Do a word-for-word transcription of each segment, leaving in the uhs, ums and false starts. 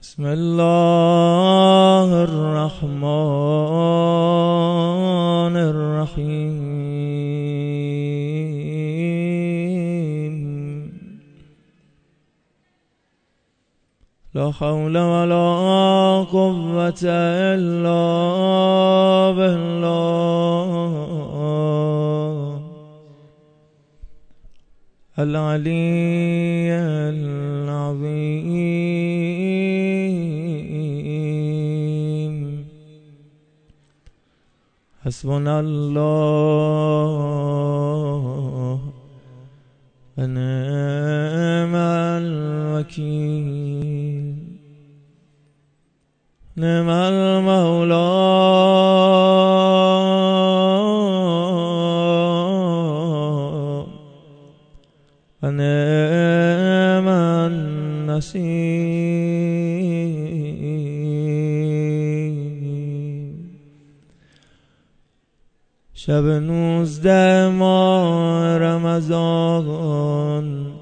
بسم الله الرحمن الرحیم. لا حول ولا قوة الا بالله العلی العظیم. حسبنا الله و نعم الوکیل. نعم المولا و نعم النصیر. شب نوزده ماه رمضان،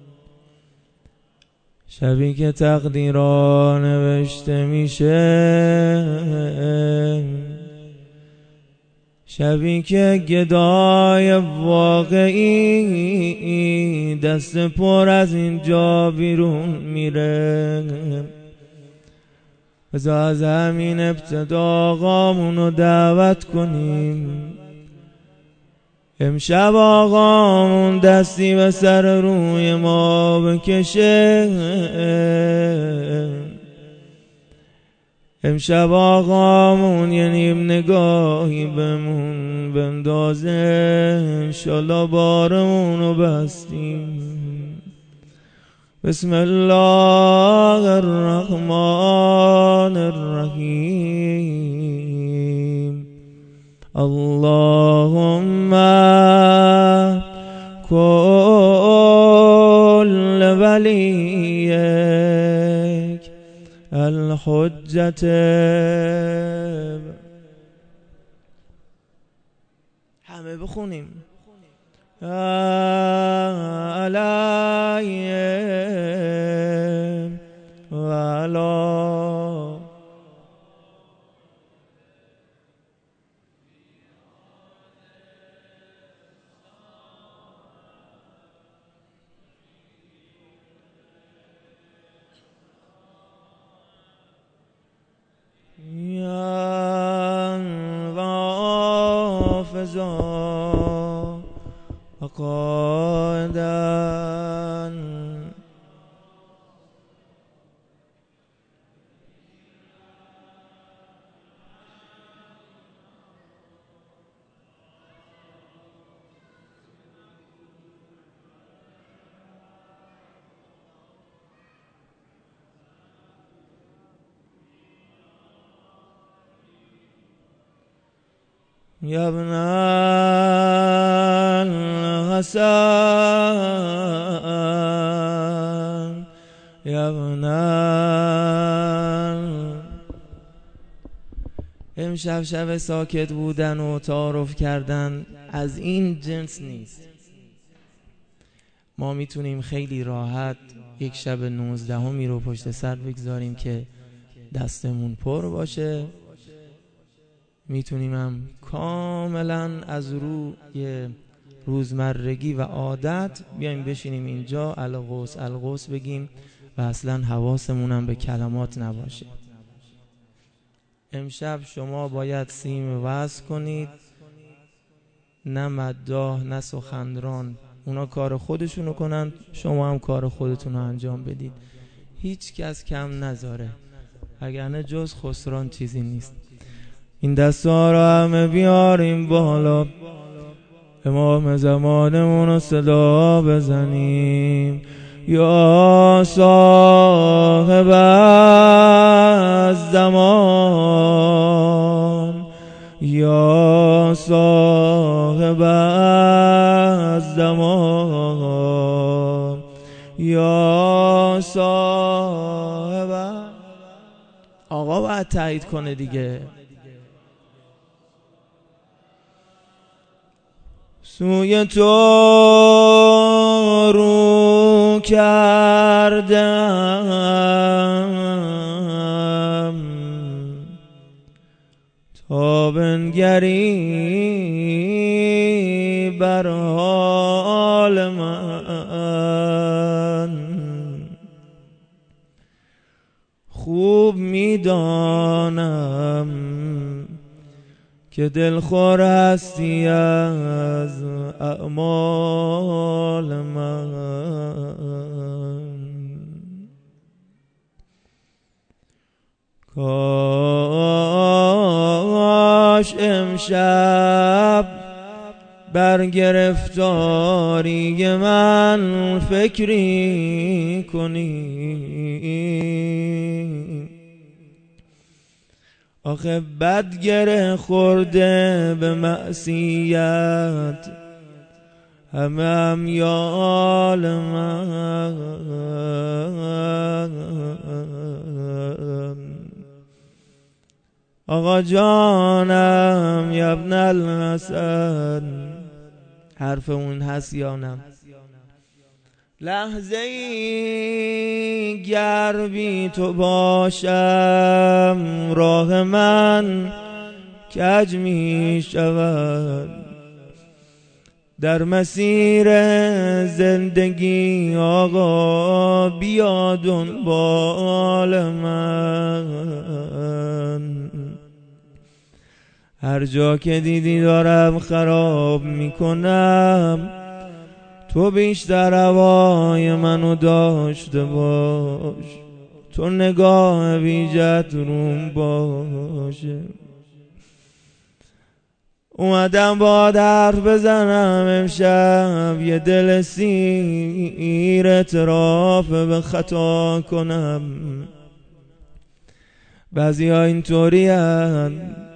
شبی که تقدیرها نوشته میشه، شبی که گدای واقعی دست پر از اینجا بیرون میره. بذار از همین ابتدا آقامونو دعوت کنیم. امشب آقامون دستی به سر روی ما بکشه. امشب آقامون یه نیم نگاهی بمون بندازه. انشالله بارمونو بستیم. بسم الله الرحمن الرحیم. اللهم كل وليك الحجة. همه بخونیم. علیهم و علی حافظا و قائدن. یا ابن الحسن یا ابن. امشب شب ساکت بودن و تعارف کردن از این جنس نیست. ما میتونیم خیلی راحت یک شب نوزدهمی رو پشت سر بگذاریم که دستمون پر باشه. میتونیم هم کاملا از روی روزمرگی و عادت بیایم بشینیم اینجا القوس القوس بگیم و اصلا حواسمون هم به کلمات نباشه. امشب شما باید سیم وصل کنید، نه مداح نه سخنران. اونا کار خودشونو کنن، شما هم کار خودتون رو انجام بدید. هیچ کس کم نذاره، اگرنه جز خسران چیزی نیست. این دستا رو همه بیاریم بالا، امام زمانمون رو صدا بزنیم. یا صاحب الزمان، یا صاحب الزمان، یا صاحب. آقا باید تایید کنه دیگه. سوی تو رو کردم تا بنگری بر حال من، خوب میدانم که دلخور هستی از اعمال من. کاش امشب بر گرفتاری من فکری کنی، آخه بد گره خورده به معصیت همه امیال من. آقا جانم یا ابن الحسن، حرف اون هست یا نه؟ لحظه ای گر بی تو باشم راه من کج می شود، در مسیر زندگی آقا بیا دنبال من. هر جا که دیدی دارم خراب میکنم، تو بیشتر هوای منو داشته باش، تو نگاه ویژت روم باشه. اومدم با حرف بزنم امشب، یه دل سیر اعتراف به خطا کنم. بعضی ها اینطوری هن،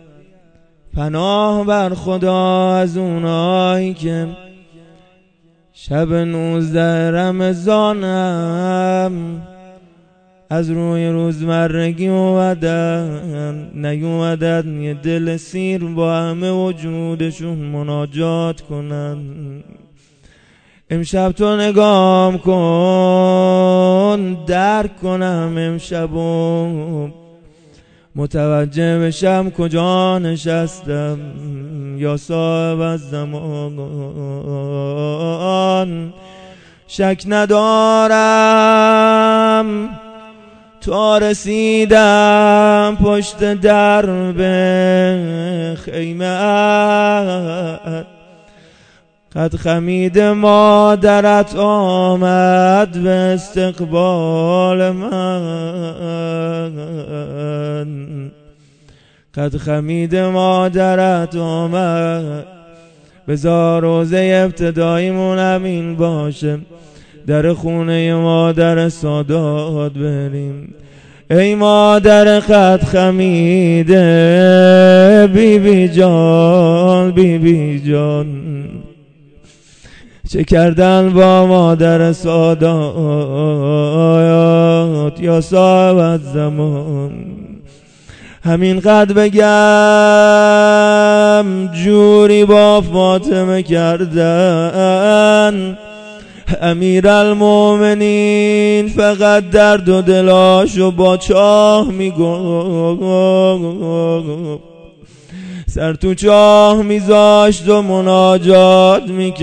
پناه بر خدا از اونایی که شب نوزده رمضانم از روی روزمرگی اومدن، نیومدن یه دل سیر با همه وجودشون مناجات کنن. امشب تو نگام کن درک کنم امشبو، متوجه بشم کجا نشستم یا صاحب از زمان. شک ندارم تا رسیدم پشت درب خیمه‌ات، قد خمید مادرت آمد به استقبال من، قد خمید مادرت آمد. بذار روزه ابتداییمون همین باشه، در خونه مادر سادات بریم. ای مادر خط خمیده بی بی جان، بی بی جان چه کردن با مادر سادات یا صاحب زمان. همین قد بگم جوری با فاطمه کردن، امیرالمومنین فقط درد و دلاشو با چاه میگفت، سر تو چاه میذاشت و مناجات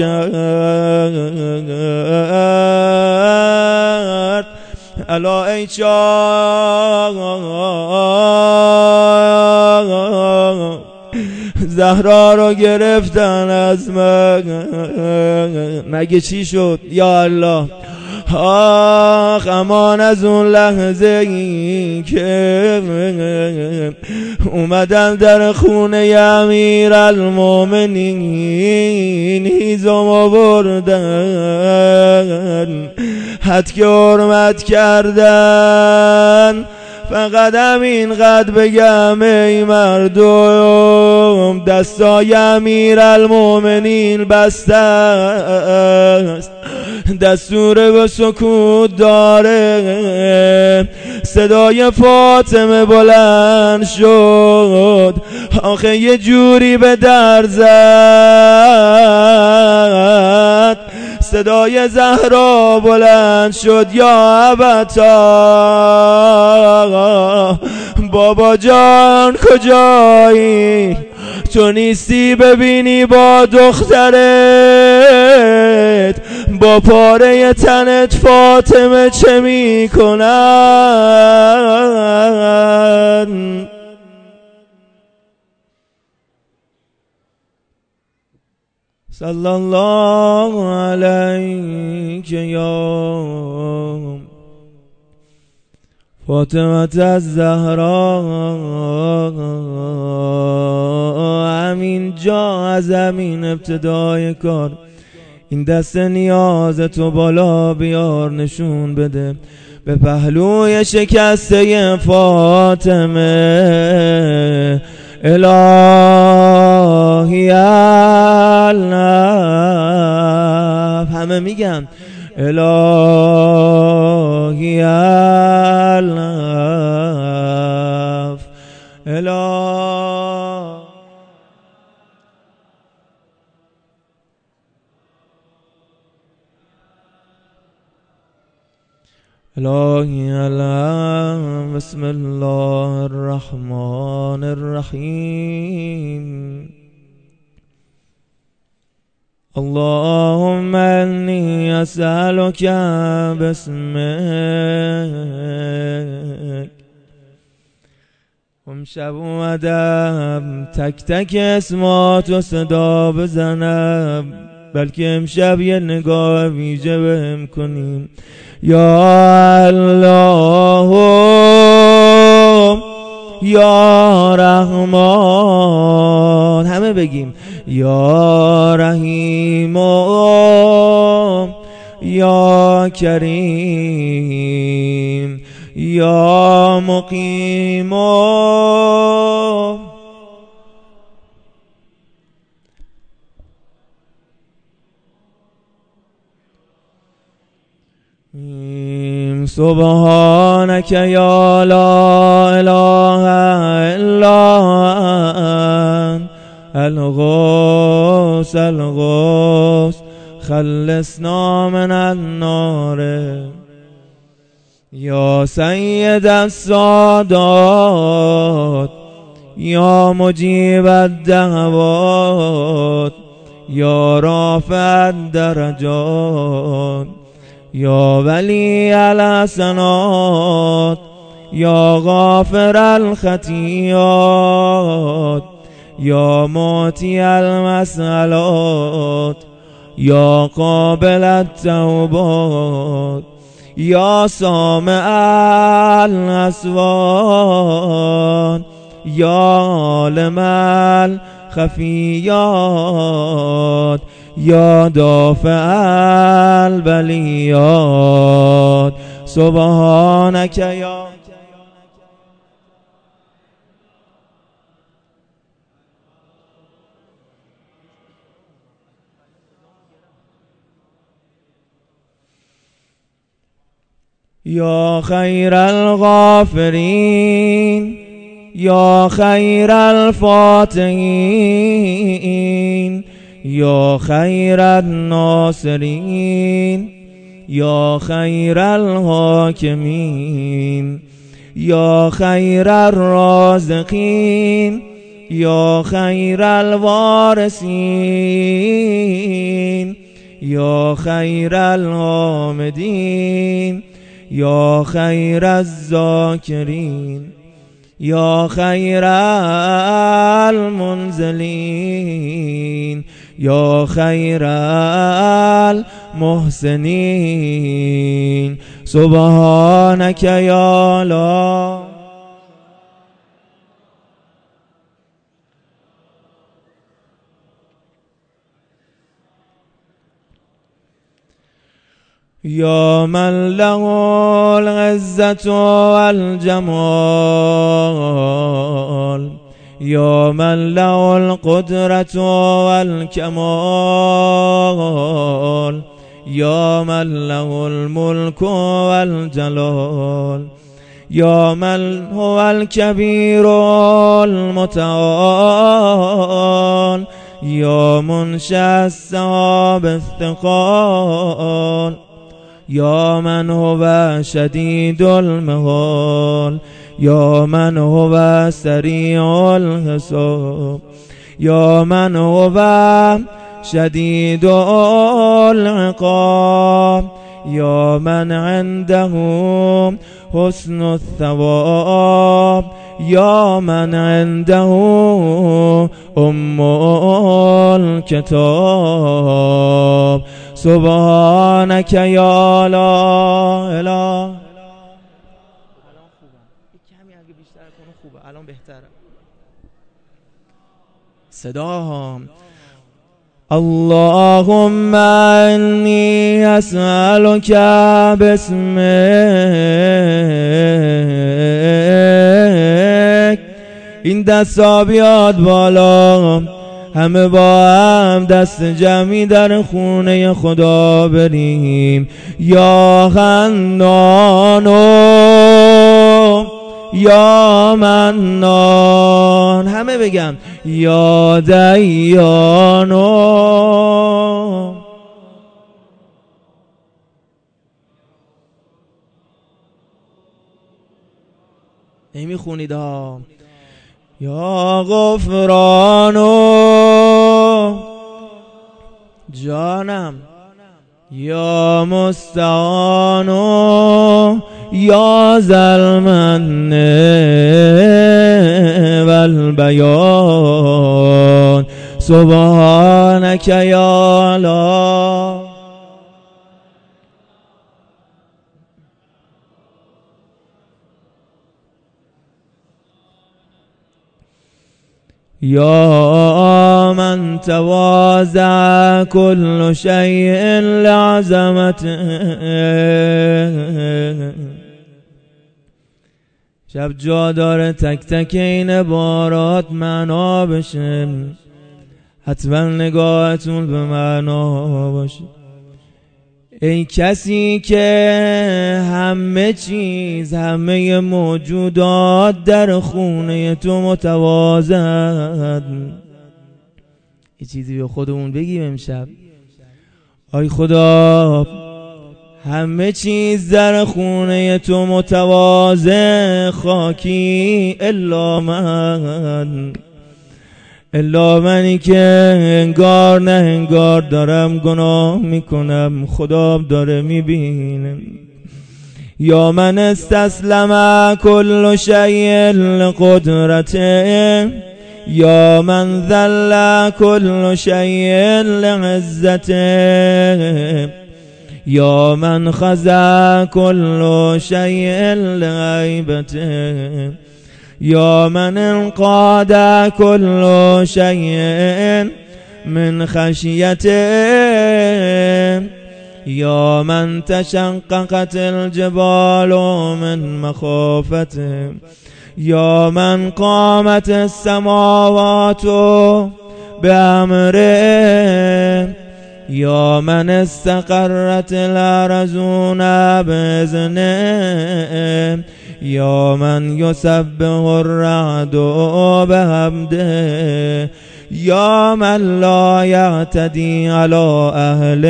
میکرد. الا ای چاه زهرا رو گرفتن از من، مگه چی شد یا الله؟ آخ امان از اون لحظه ای که اومدن در خونه امیرالمومنین، هیزم آوردن حد که حرمت کردن. فقط همین قد بگم ای مردم، دستای امیرالمومنین بسته است، دستور به سکوت داره. صدای فاطمه بلند شد، آخه یه جوری به در زد. صدای زهرا بلند شد، یا ابتا بابا جان کجایی؟ تو نیستی ببینی با دخترت با پاره تنت فاطمه چه میکنن؟ صلی الله علیک یا فاطمه الزهرا. همین جا از همین ابتدای کار این دست نیاز تو بالا بیار، نشون بده به پهلوی شکسته فاطمه الهی النف. همه میگن الهی النف اله الهی النف. بسم الله الرحمن الرحیم. اللهم انی اسألک باسمک. امشب اومدم تک تک اسماتو صدا بزنم، بلکه امشب یه نگاه ویژه بهم کنیم. یا الله یا رحمان. همه بگیم یا رحیم یا کریم یا مقیم. سبحانك یا لا اله الا انت الغوث الغوث خلصنا من النار. یا سید السادات یا مجیب الدعوات یا رافع الدرجات یا ولی الحسنات یا غافر الخطیات یا معطی المسئلات یا قابل التوبات یا سامع الاصوات یا عالم الخفیات یا دافع البلیات. سبحانك یا یا خیر الغافرین یا خیر الفاتحین یا خیر الناصرین یا خیر الحاکمین یا خیر الرازقین یا خیر الوارثین یا خیر الحامدین یا خیر الذاکرین یا خیر المنزلین یا خیر المحسنین. سبحانك یا لا یا من له العزة والجمال یا من له القدرة والکمال یا من له الملك والجلال یا من هو الكبیر المتعال یا منشأ السحاب الثقال یا من هو شدید المحال، یا من هو سریع الحساب، یا من هو شدید العقاب، یا من عنده حسن الثواب، یا من عنده ام الکتاب. سبحانك یا لا اله. کمی اگه بیشتر کنه خوبه، الان بهتره صداها. اللهم انی اسألک باسمک. این دستا بیاد بالا، همه با هم دست جمعی در خونه خدا بریم. یا حنانو یا منان، همه بگم یا دیانو. نمیخونید ها. یا غفرانو جانم، یا مستعانو، یا ذلمن والبیان. سبحانك یا لا. یا من تواضع کل شیء لعظمته. شب جا داره تک تک این عبارات معنا بشه، حتما نگاهتون به معنا باشه. ای کسی که همه چیز، همه موجودات در خونه تو متواضعند. یه چیزی به خودمون بگیم امشب. آی خدا، همه چیز در خونه تو متواضع، خاکی الا من، الا منی که انگار نه انگار دارم گناه میکنم، خدا داره میبینه. یا من استسلم کل شیء لقدرته، یا من ذل کل شیء لعزته، یا من خضع کل شیء لغیبته، یا من انقاد کل شیء من خشیته، یا من تشققت الجبال من مخافته، یا من قامت السماوات بأمره، یا من استقرت الارضون بإذنه، یا من یسبح الرعد بحمده، یا من لا یعتدی علی اهل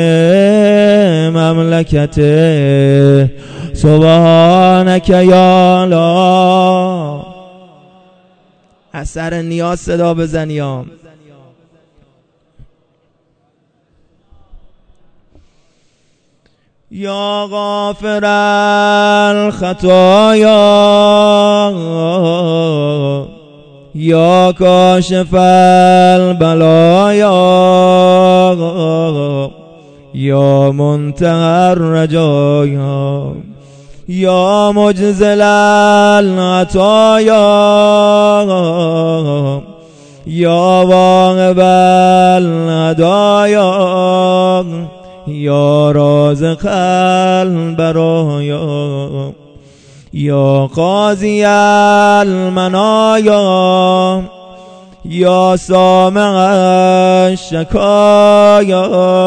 مملکته. سبحانك یا لا. اثر نیاز صدا بزنیام. یا غافر الخطایا، یا کاشف البلایا، یا منتهى الرجایا، یا مجزل العطایا، یا واهب الهدایا، یا رازق البرایا، یا قاضی المنایا، یا سامع الشکایا.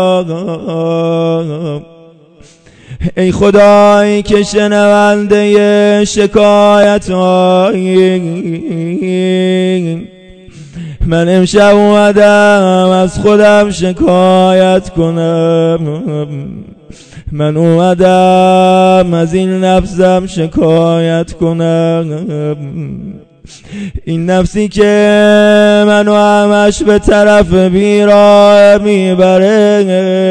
ای خدایی که شنونده شکایت هایی، من امشب اومدم از خودم شکایت کنم. من اومدم از این نفسم شکایت کنم، این نفسی که منو همش به طرف بیراه میبره.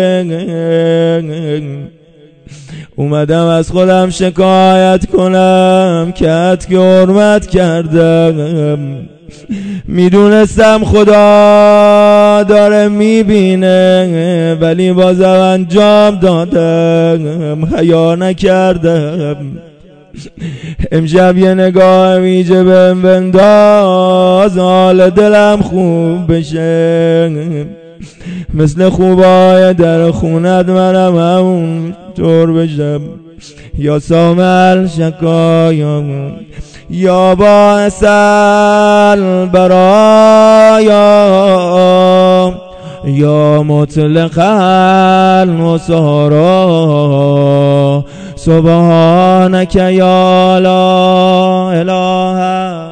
اومدم از خودم شکایت کنم که ات که حرمت کردم. میدونستم خدا داره میبینه ولی بازم انجام دادم، حیا نکردم. امشب یه نگاه ویژه بهم بنداز، حال دلم خوب بشه. مثل خوبای در خونت منم همون طور بشم. یا سامل شکایا یا باعث البرایا یا مطلق المسارا سبحانك یا لا اله.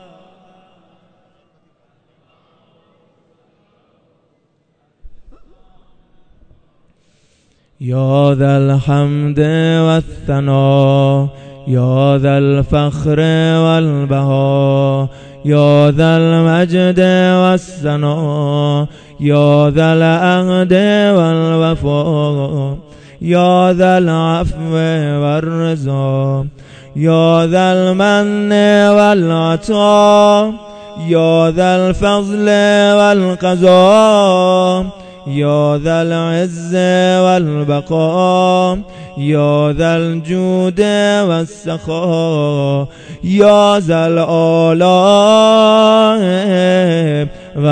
یا ذا الحمد والثناء یا ذا الفخر والبهاء یا ذا المجد والثناء یا ذا العهد والوفاء یا ذا العفو والرضا یا ذا المن والعطاء یا ذا الفضل والقضاء یا ذا العز والبقاء یا ذا الجود والسخاء یا ذا الآلاء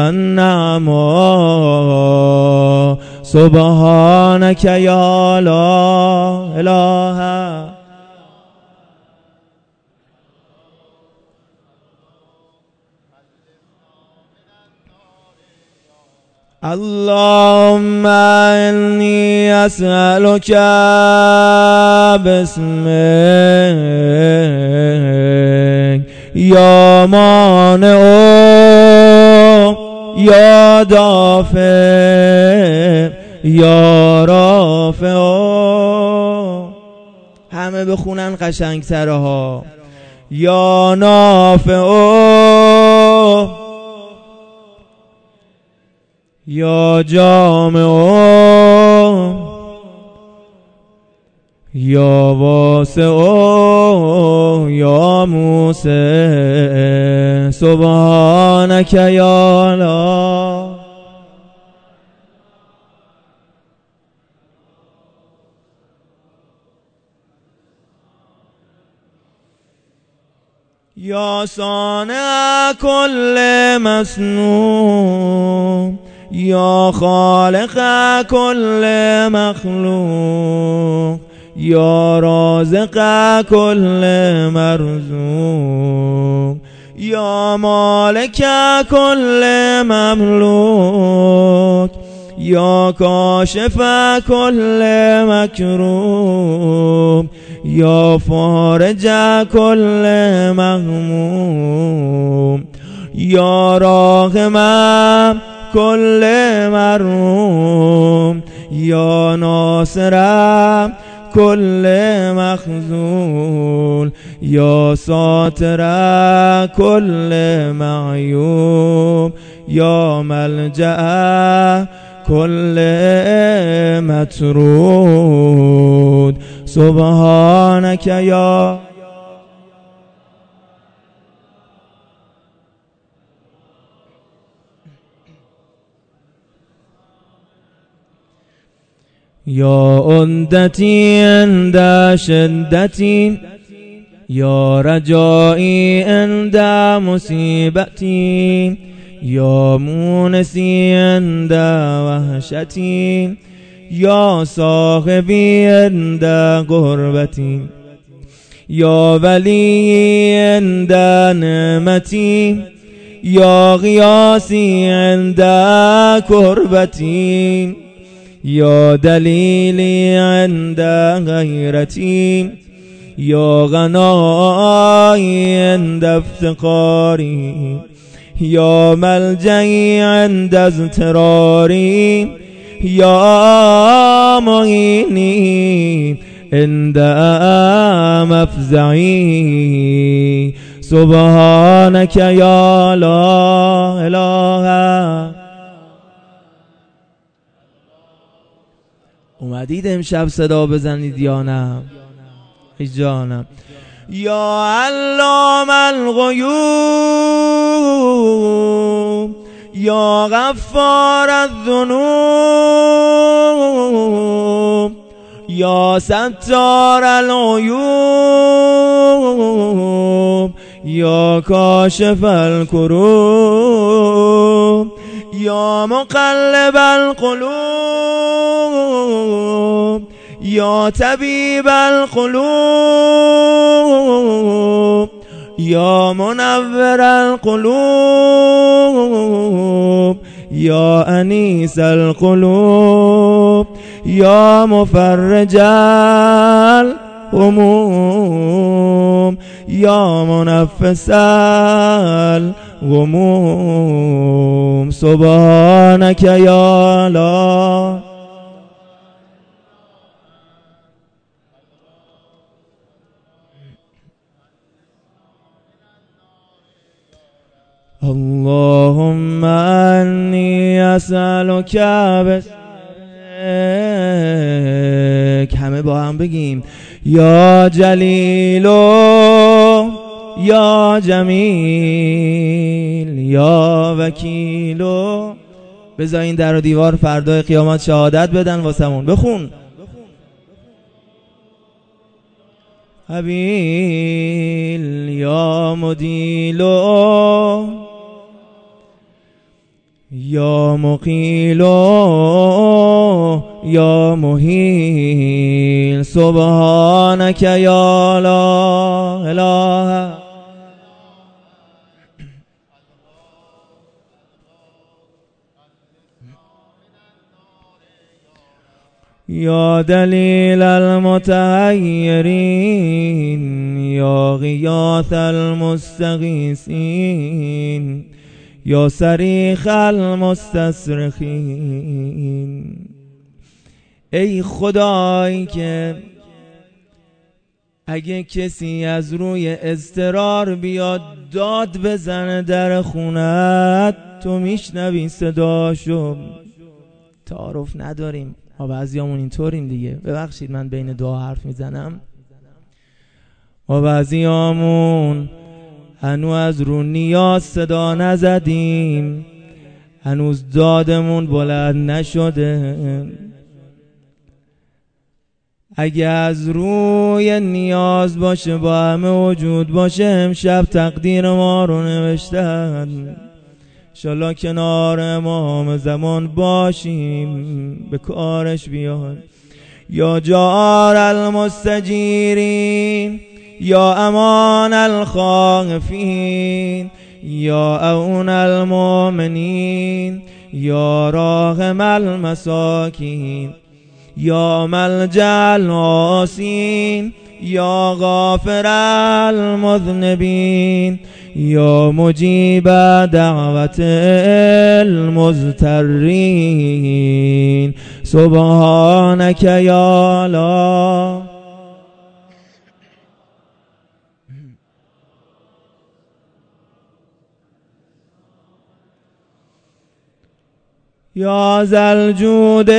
والنعماء سبحانك یا لا اله. اللهم إني أسألك باسمك يا مانع يا دافع يا رافع. همه بخونن قشنگتره ها. یا نافع یا جامع یا واسع یا موسع سبحانك یا لا. یا صانع کل مصنوع یا خالق کل مخلوق یا رازق کل مرزوق یا مالک کل مملوک یا کاشف کل مکروب یا فارج کل مهموم یا راحم کل مرحوم یا ناصر کل مخذول یا ساتر کل معیوب یا ملجأ کل مطرود سبحانك یا. یا عندتی عند شدتی یا رجایی عند مصیبتی یا مونسی عند وحشتی یا صاحبی عند غربتی یا ولی عند نعمتی یا غیاسی عند کربتی یا دلیلی عند غیرتی یا غنایی عند افتقاری یا ملجئی عند اضطراری یا معینی عند مفزعی سبحانك یا لا اله. اومدید امشب صدا بزنید یا نه؟ ای جانم. یا علام الغیوب یا غفار الذنوب یا ستار العیوب یا کاشف الکروب یا مقلب القلوب یا طبیب القلوب یا منور القلوب یا انیس القلوب یا مفرج الغموم یا منفس الغموم سبحانك یا لا. اللهم انی اسألک بسمک. همه با هم بگیم یا جلیل یا جمیل یا وکیل. بذارین در و دیوار فردای قیامت شهادت بدن واسمون. بخون. حبیل یا مدیل یا مقیل یا محیل سبحانك یا لا اله. یا دلیل المتحیرین یا غیاث المستغیثین یا صریخ المستصرخین. ای خدایی که اگه کسی از روی اضطرار بیاد داد بزنه در خونت تو میشنوی صداشو. تعارف نداریم ما بعضیامون اینطوریم دیگه، ببخشید من بین دو حرف میزنم. ما بعضیامون هنوز از رو نیاز صدا نزدیم، هنوز دادمون بلند نشده. اگه از روی نیاز باشه با همه وجود باشه امشب تقدیر ما رو نوشتن. انشالله کنار امام زمان باشیم به کارش بیاد. یا جار المستجیرین یا امان الخائفین یا اون المؤمنین یا راحم المساکین یا ملجأ العاصین یا غافر المذنبین یا مجیب دعوت المضطرین سبحانك یا لا. یا ذا الجود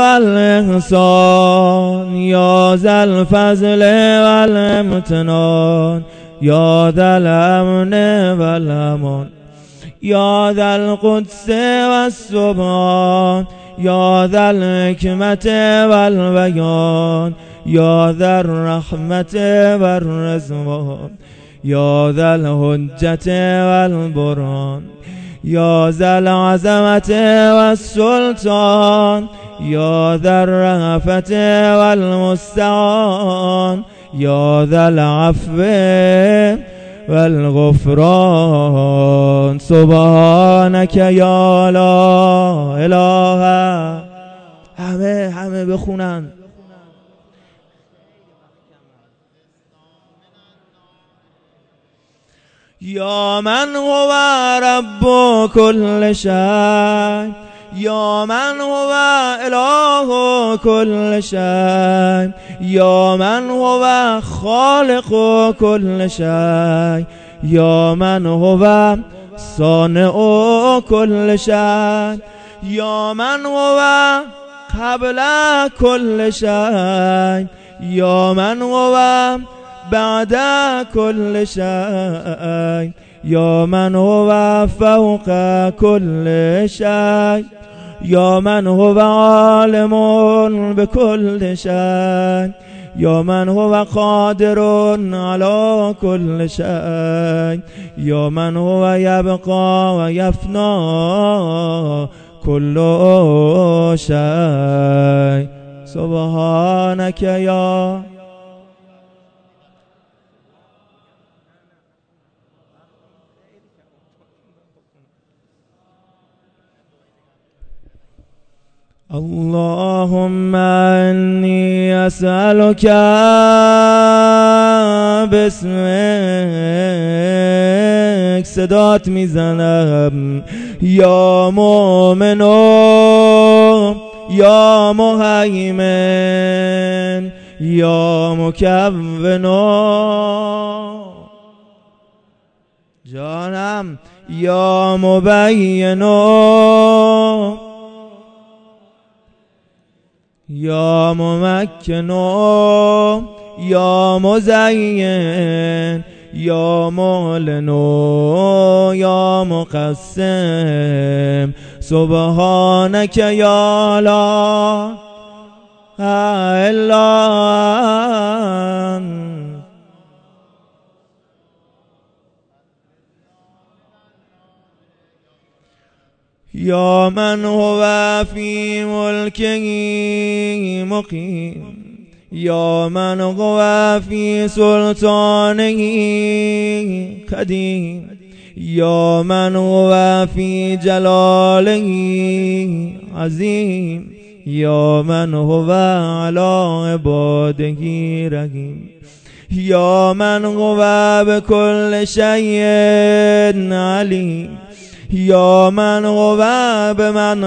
والإحسان یا ذا الفضل والامتنان یا ذا الامن والامان یا ذا القدس والسبحان یا ذا الحکمت والبیان یا ذا الرحمت والرضوان یا ذا الحجت والبرهان یا ذا العظمت والسلطان یا ذا الرأفت والمستعان یا ذا العفو والغفران سبحانك یا لا اله. همه همه بخونن. یا من هو رب کل شیء یا من هو اله کل شیء یا من هو خالق کل شیء یا من هو صانع کل شیء یا من هو قبل کل شیء یا من هو بعد کل شیء یا من هو فوق کل شیء یا من هو عالم بكل شیء یا من هو قادر على كل شیء یا من هو یبقى و یفنا كل شیء سبحانك یا اللهم إني أسألك باسمك صدات میزنم یا مؤمن یا مهیمن یا مکون جانم یا مبین یا ممکن یا مزین یا معلن یا مقسم سبحانك یا لا الا انت یا من هو فی ملکه مقیم یا من هو فی سلطانه قدیم یا من هو فی جلاله عظیم یا من هو علی عباده رحیم یا من هو بكل شیء علیم یا من هو بمن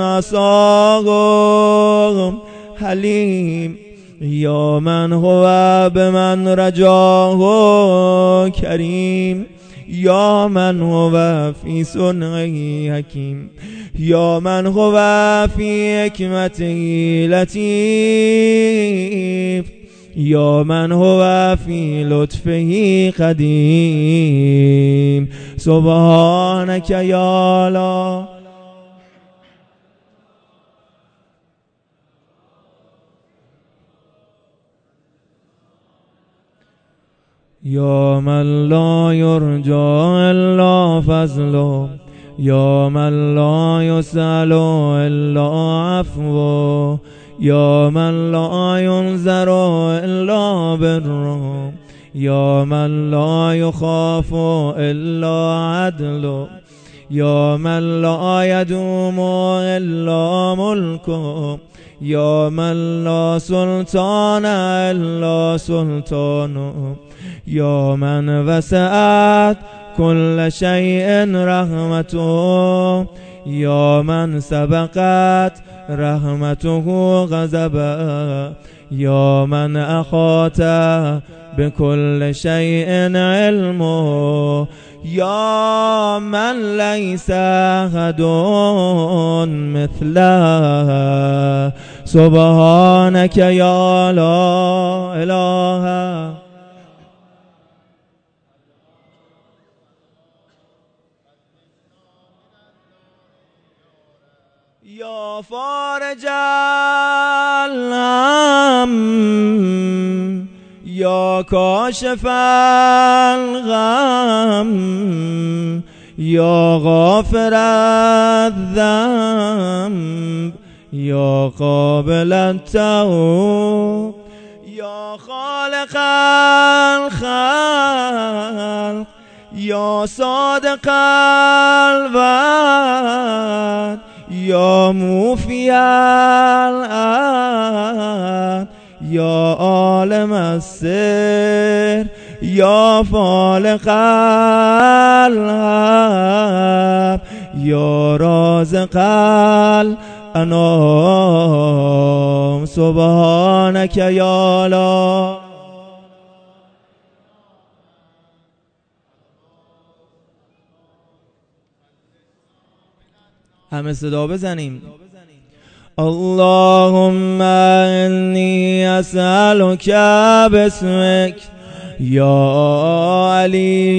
عصاه حلیم یا من هو بمن رجاه کریم یا من هو فی صنعه حکیم یا من هو فی حکمته لطیف یا من هو فی لطفه قدیم سبحانك یا لا یا من لا یرجى الا فضله یا من لا یسأل الا عفوه یا من لا ینظر الا بره یا من لا یخاف الا عدله یا من لا یدوم الا ملکه یا من لا سلطان الا سلطانه یا من وسعت كل شيء رحمته یا من سبقت رحمته غضبا یا من احاط بكل شيء علمه یا من ليس احد مثله سبحانك یا لا اله یا فارج الهم یا کاشف الغم یا غافر الذنب یا قابل التوب یا خالق الخلق یا صادق الوعد یا موفی العهد یا عالم السر یا فالق الحب یا رازق انام سبحانك یا لا. همه صدا بزنیم. اللهم انی اسألک باسمک یا علی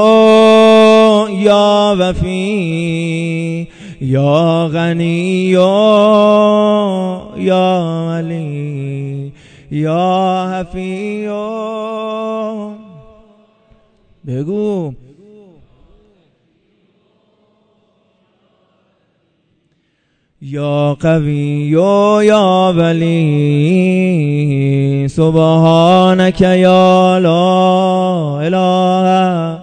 یا وفی یا غنی یا علی یا حفی. بگو یا قوی یا ولی سبحانک یا لا اله.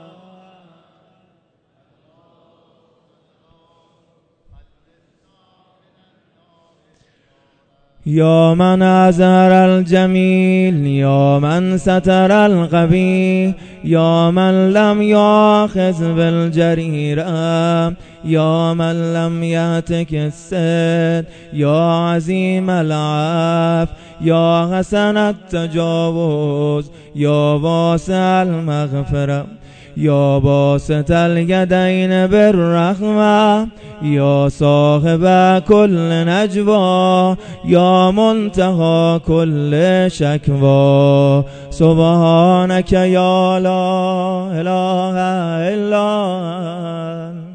یا من اظهر الجمیل یا من ستر القبیح یا من لم یاخذ بالجریرة یا من لم یهتک السد یا عظیم العفو یا حسن التجاوز یا واسع المغفرة یا باسط الیدین بالرحمة یا صاحب کل نجوا یا منتهى کل شکوا سبحانک یا لا اله الا انت.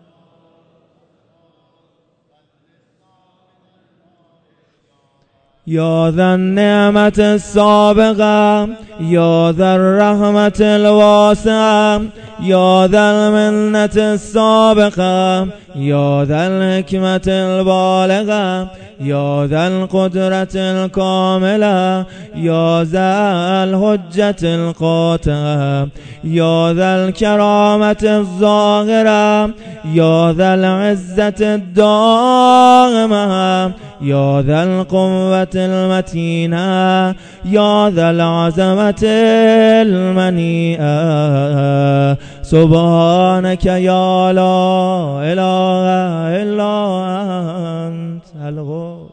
یا ذا النعمة السابقة یا ذا الرحمة الواسعة یا ذا المنة السابقة یا ذا الحکمة البالغة یا ذا القدرة الكاملة یا ذا الحجة القاطعة یا ذا الكرامة الظاهرة یا ذا العزة الدائمة یا ذا القوة المتينة یا ذا العظمة المنيئة سبحانك یا لا اله الا انت الغوث.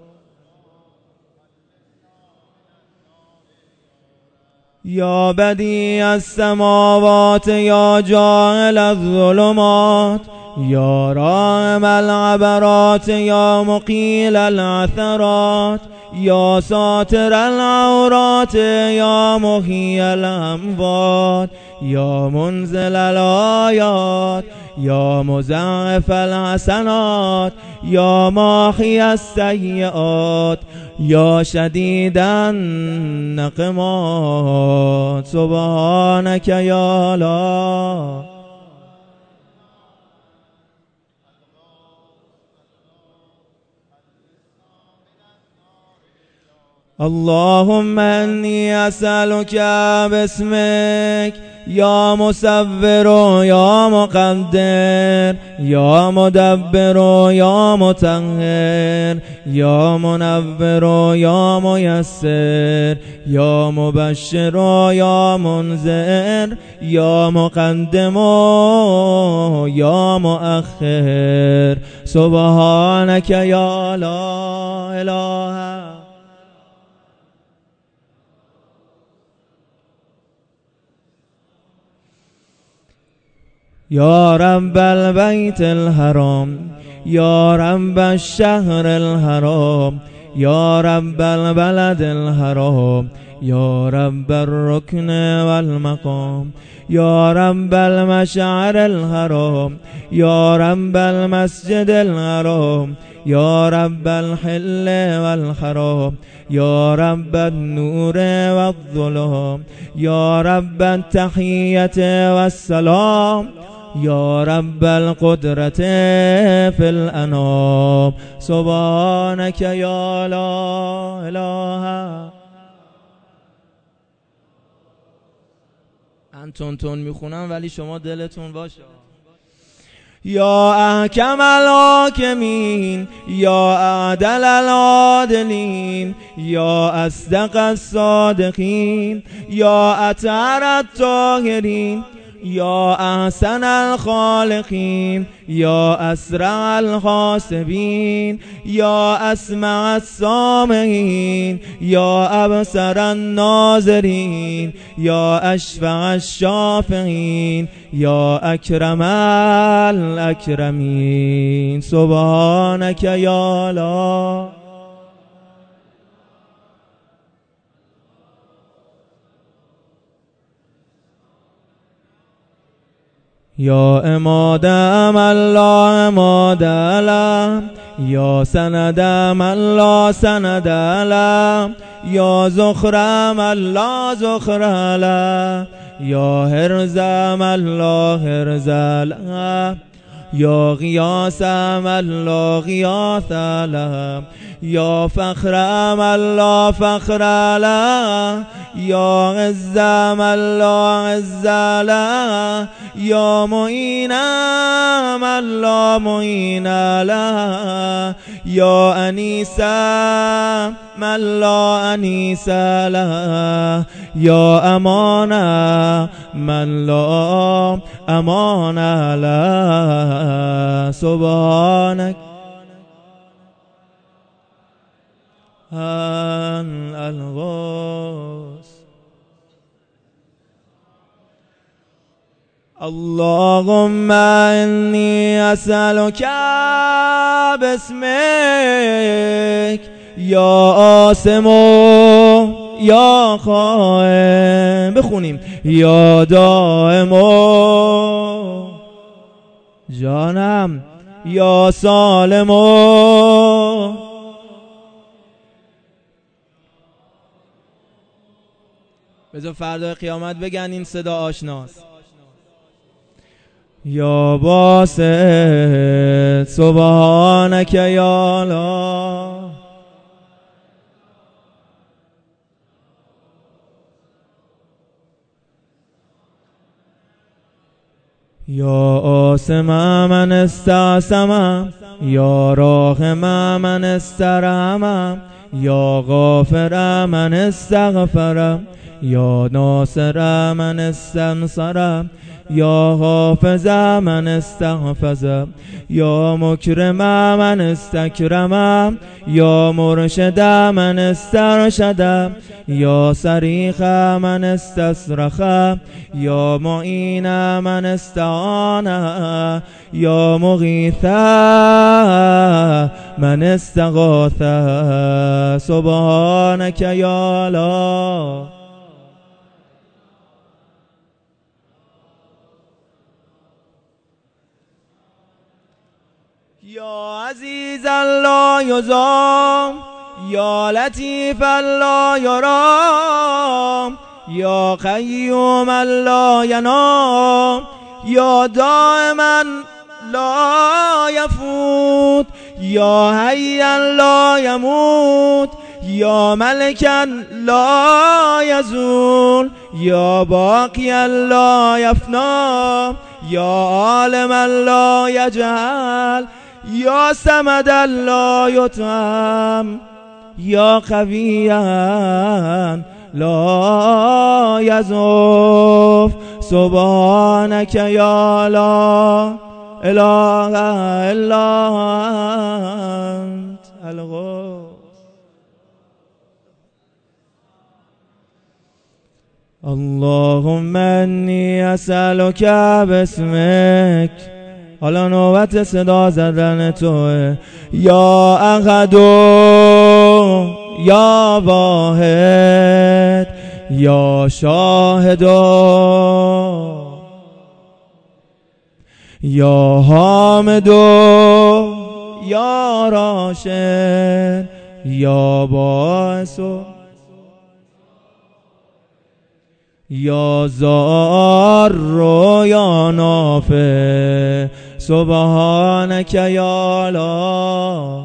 یا بدیع السماوات یا جاعل الظلمات یا راحم العبرات یا مقیل العثرات یا ساتر العورات یا محیی الاموات یا منزل الآیات یا مضاعف الحسنات یا ماحی السیئات یا شدید النقمات سبحانک یا لا. اللهم انی اسألک باسمک یا مصور یا مقدر یا مدبر یا مطهر یا منور یا میسر یا مبشر یا منذر یا مقدم یا مؤخر سبحانک یا لا اله. یا رب البیت الحرام یا رب الشهر الحرام یا رب البلد الحرام یا رب الرکن والمقام یا رب المشعر الحرام یا رب المسجد الحرام یا رب الحل والحرام یا رب النور والظلام یا رب التحیة والسلام یا رب القدرة فی الانام سبحانک یا لا اله. من تون تون میخونم ولی شما دلتون باشه. یا احکم الحاکمین یا اعدل العادلین یا اصدق الصادقین یا اطهر الطاهرین یا احسن الخالقین یا اسرع الحاسبین یا اسمع السامعین یا ابصر الناظرین یا اشفع الشافعین یا اکرم الاکرمین سبحانک یا الله. یا اماد من لا اماد له یا سند من لا سند له یا زخر من لا زخر له یا حرز من لا حرز له یا غیاث من لا غیاث له یا فخر من لا فخر له یا عز من لا عز له یا معین من لا معین له یا انیس من لا انیس له یا امان من لا امان له سبحانک ان الغوث. اللهم انی اسألک باسمک یا عاصم یا قائم، بخونیم یا دائم جانم یا سالم. بذار فردا قیامت بگن این صدا آشناست. یا باسط سبحانک یا الله. یا آسم من استعصم یا راحم من استرحم یا غافر من استغفر یا ناصر من استنصر یا حافظ من استحفظ یا مکرم من استکرم یا مرشد من استرشد یا صریخ من استصرخ یا معین من استعان یا مغیث من استغاث سبحانک یا الله. یا عزیزا لا یضام یا لطیفا لا یرام یا قیوما لا ینام یا دائما لا یفوت یا حیا لا یموت یا ملکا لا یزول یا باقیا لا یفنا یا عالما لا یجهل یا صمدا لا یطعم یا قویا لا یضعف سبحانک یا لا اله الا انت الغوث. اللهم انی اسألک باسمک. حالا نوبت صدا زدن توه. یا احد یا واحد یا شاهد یا حامد یا راشد یا باعث یا زار یا نافع سبحانک یا الله.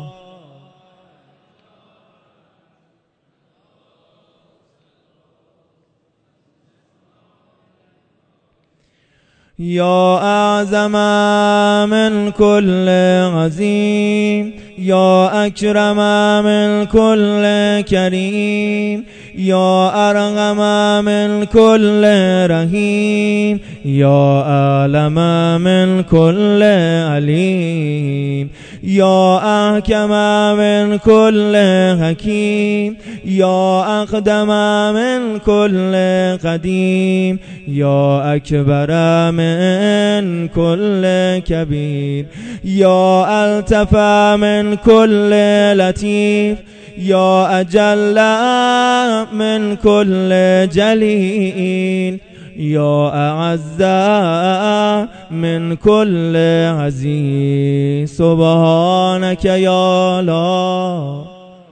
یا اعظم من کل عظیم یا اکرم من کل کریم یا ارحم من کل رحیم یا اعلم من کل علیم یا احکم من کل حکیم یا اقدم من کل قدیم یا اکبر من کل کبیر یا الطف من کل لطیف یا اجل من کل جلیل یا اعز من کل عزیز سبحانک یا الله.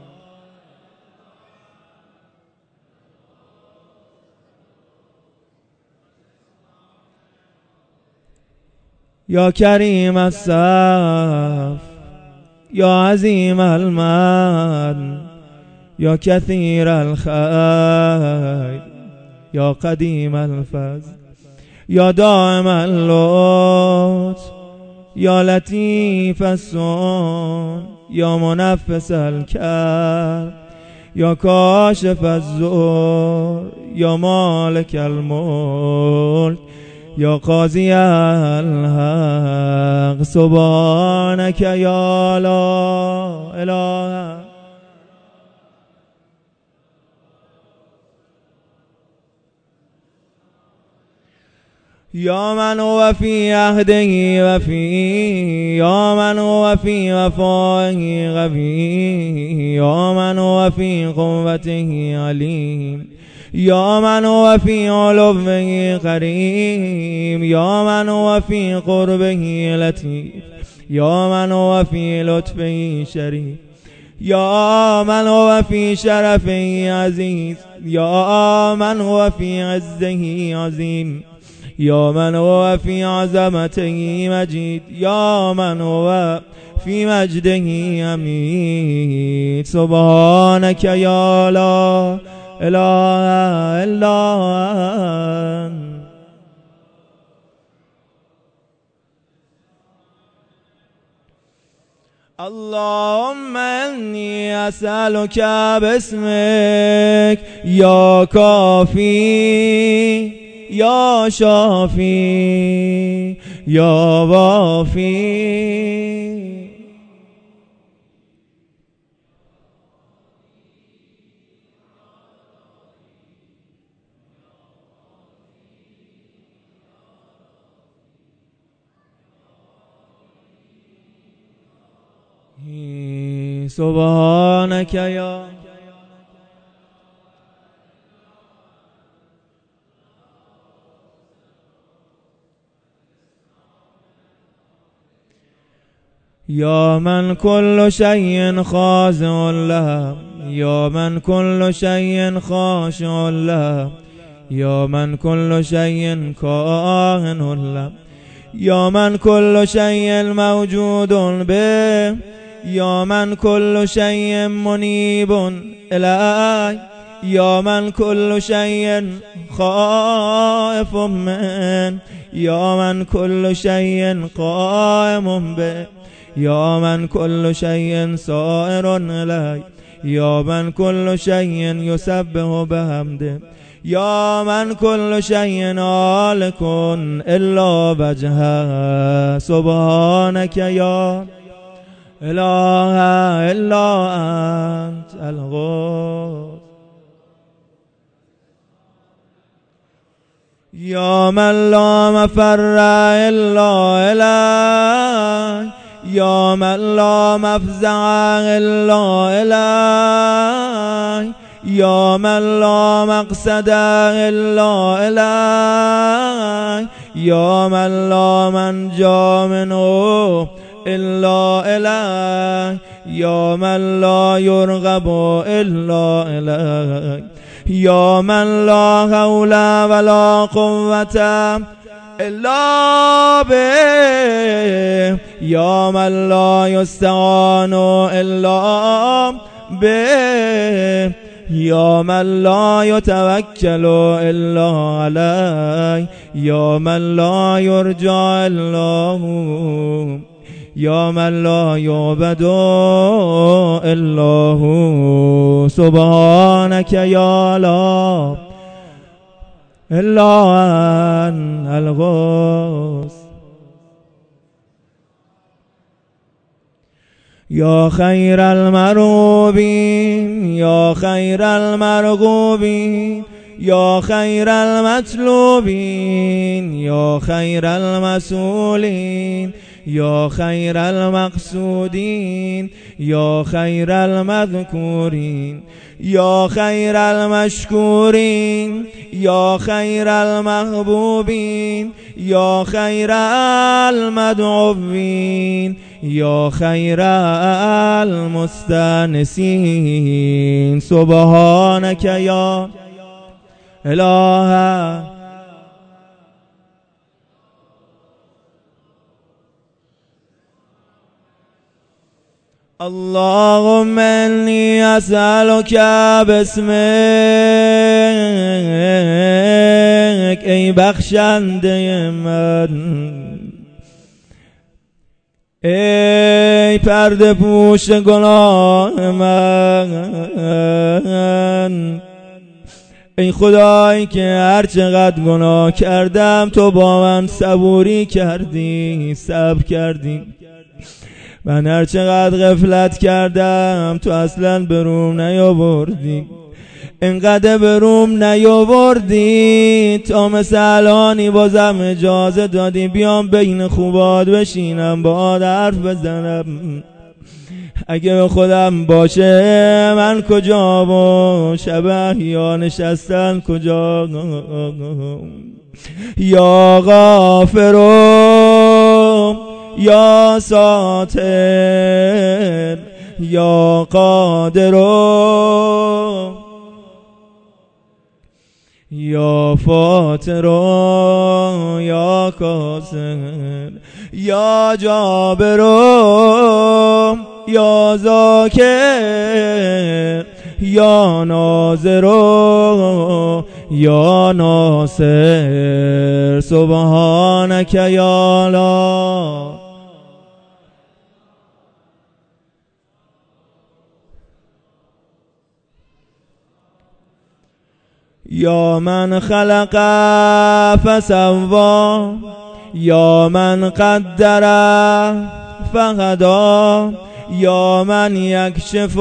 یا کریم الصف یا عظیم المن یا کثیر الخیر یا قدیم الفضل یا دائم اللطف یا لطیف الصون یا منفس الکرب یا کاشف الضر یا مالک الملک یا قاضی الحق سبحانک یا لا اله یا من هو فی عهده وفی یا من هو فی وفائه قوی یا من هو فی قوته علیم یا من هو فی علوه قریب یا من هو فی قربه لطیف یا من هو فی لطفه شریف یا من هو فی شرفه عزیز یا من هو فی عزه عظیم یا من هو فی عظمته مجید یا من هو فی مجده حمید سبحانک یا لا اله الا انت. اللهم انی اسألک باسمک یا کافی یا شافی یا وافی سبحانک یا یا من کل شیء خاضع له یا من کل شیء خاشع له یا من کل شیء کاهن له یا من کل شیء موجود به یا من کل شیء منیب الیه یا من کل شیء خائف من یا من کل شیء قائم به یا من کل شیء سائر الی یا من کل شیء یسبح بحمده یا من کل شیء هالک الا وجهه سبحانک یا اله الا انت الغوث یا من لا مفر الا الیه یا من لا مفزع الا الیه یا من لا مقصد الا الیه یا من لا منجا منه الا الیه یا من لا یرغب الا الیه یا من لا حول ولا قوة الا به یا من لا یستعان الا به یا من لا یتوکل الا علیه یا من لا یرجى الا هو یا من لا یعبد الا هو سبحانک یا لا الا ان الغوث یا خیر المروبین یا خیر المرغوبین یا خیر المطلوبین یا خیر المسئولین یا خیر المقصودین یا خیر المذکورین یا خیر المشکورین یا خیر المحبوبین یا خیر المدعوین یا خیر المستانسین سبحانک یا اله اللهم انی اسألک باسمک ای بخشنده من، ای پرده پوش گناه من، ای خدایی که هر چقدر گناه کردم تو با من صبوری کردی، صبر کردی. من هر چقدر غفلت کردم تو اصلا بروم نیاوردی، اینقدر بروم نیاوردی تا مثل الانی بازم اجازه دادی بیام بین خوبات بشینم با حرف بزنم. اگه به خودم باشه من کجا و شبه یا نشستن کجا؟ یا غافرو یا ساتر یا قادرو یا فاترو یا کاسر یا جابرو یا ذاکر یا ناظرو یا ناصر سبحانک یا لا یا من خلق فسوا یا من قدر فهدی یا من یکشف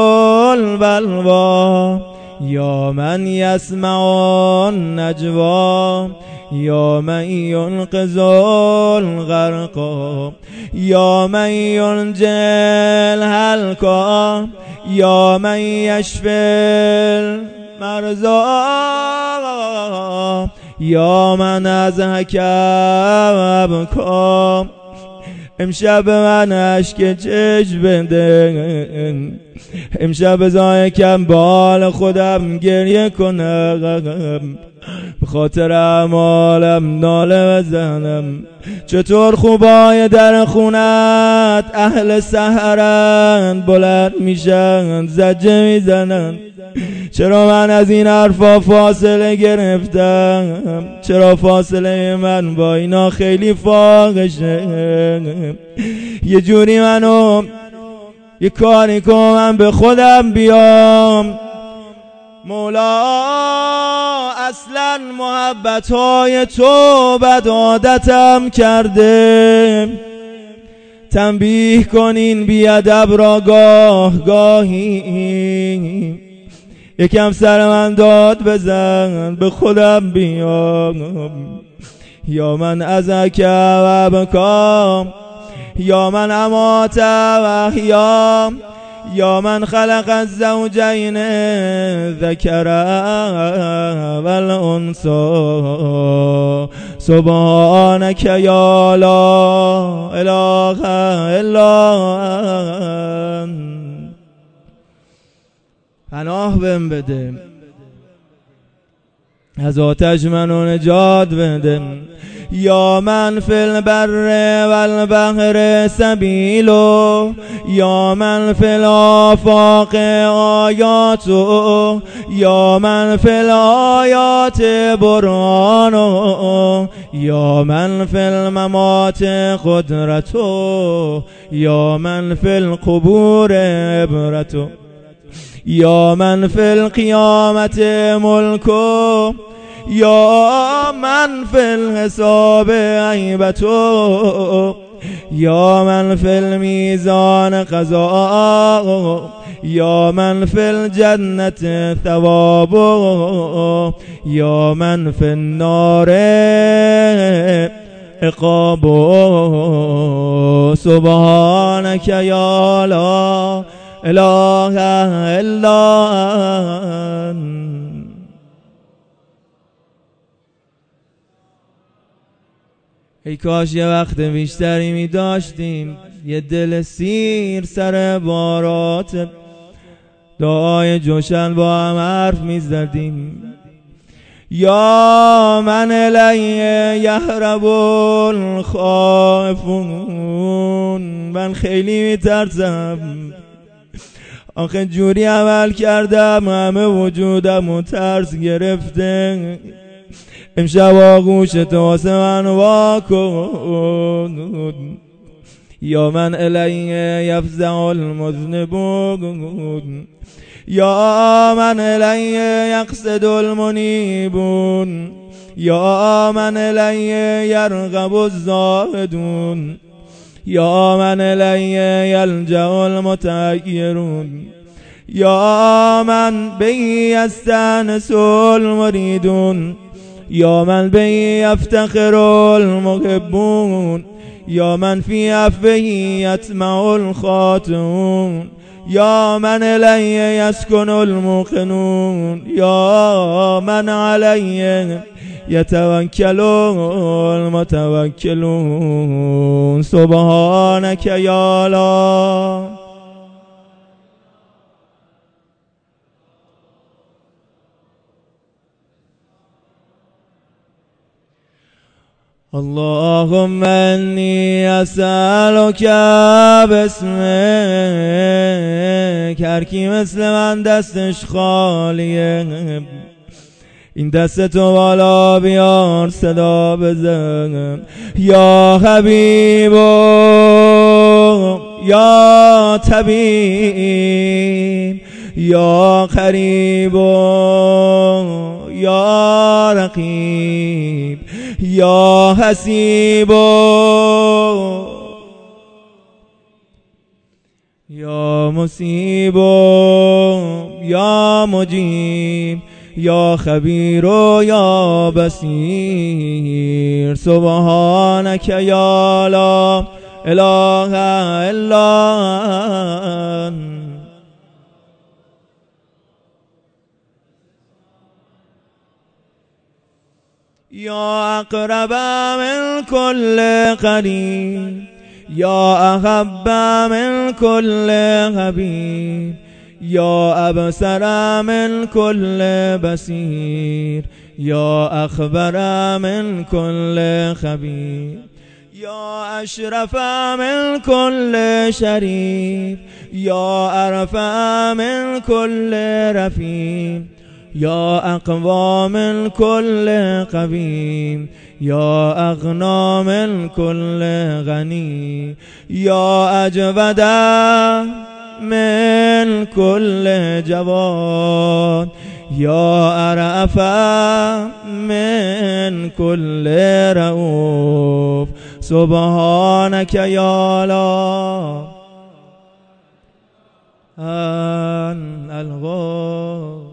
البلوا یا من یسمع النجوا یا من ینقذ الغرق یا من ینجی الهلکا یا من یشفی المرضى یا من ازهک ابکا. امشب من عشق چشم بده، امشب زای کم بال خودم گریه کنم، به خاطر اعمالم ناله بزنم. چطور خوبای در خونت اهل سحرن بلند میشن زجه میزنن؟ چرا من از این حرفا فاصله گرفتم؟ چرا فاصله من با اینا خیلی فاقشه؟ یه جوری منو یه کاری کنم به خودم بیام. مولا اصلا محبتهای تو بد عادتم کرده، تنبیه کنین بیادب را گاه گاهی، یکم سر من داد بزن به خودم بیام. یا من ازک و ابکا یا من امات و احیا یا من خلق الزوجین ذکر والانثی سبحانک یا لا اله الا انت. پناه بهم بده، از آتش منو نجات بده. یا من فی البر والبحر سبیل یا من فی الآفاق آیات یا من فی الآیات برهان یا من فی الممات قدرت یا من فی القبور عبرت یا من فی القیامت ملک یا من فی الحساب عیبت یا من فی المیزان قضاء یا من فی الجنة ثواب یا من فی النار عقاب سبحانك یا لا اله الا انت. ای کاش یه وقت بیشتری می داشتیم، یه دل سیر سر بارات دعای جوشن با هم حرف می زدیم. یا من الیه یهرب الخائفون، من خیلی می ترسم، آخه جوری عمل کردم همه وجودم و ترس گرفته. امشب آغوش تو واسه من واکن. یا من الیه یفزع المذنبون یا من الیه یقصد المنیبون یا من الیه یرغب الزاهدون یا من الیه یلجأ المتحیرون یا من به یستأنس المریدون یا من به یفتخر المحبون یا من فی عفوه یطمع الخاطئون یا من الیه یسکن الموقنون یا من علیه یتوکل المتوکلون سبحانک یا لا اللهم انی اسألک باسمک. هر کی مثل من دستش خالیه این دست تو بالا بیار صدا بزن. یا حبیب یا طبیب یا قریب یا رقیب یا حسیب یا مصیب یا مجیب یا خبیر یا بصیر سبحانک یا لا اله الا انت. یا اقرب من کل قریب یا احب من کل حبیب یا ابصر من کل بصیر یا اخبر من کل خبیر یا اشرف من کل شریف یا ارفع من کل رفیع یا اقوى من كل قوي یا اغنى من كل غني یا اجود من كل جواد یا ارأف من كل رؤوف سبحانك یا لا الغوث.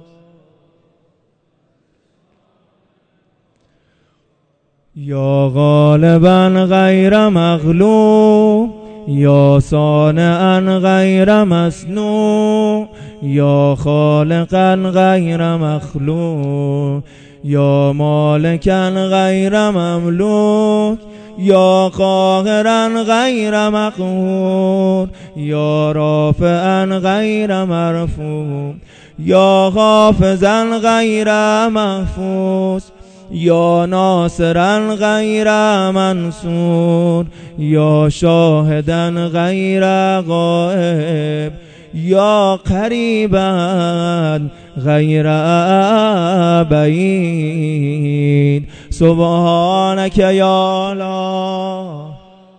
یا غالبا غیر مغلوب یا صانعا غیر مصنوع یا خالقا غیر مخلوق یا مالکا غیر مملوک یا قاهرا غیر مقهور یا رافعا غیر مرفوع یا حافظا غیر محفوظ یا ناصرا غیر منصور، یا شاهدا غیر غائب، یا قریبا غیر بعید. سبحانك یا الله.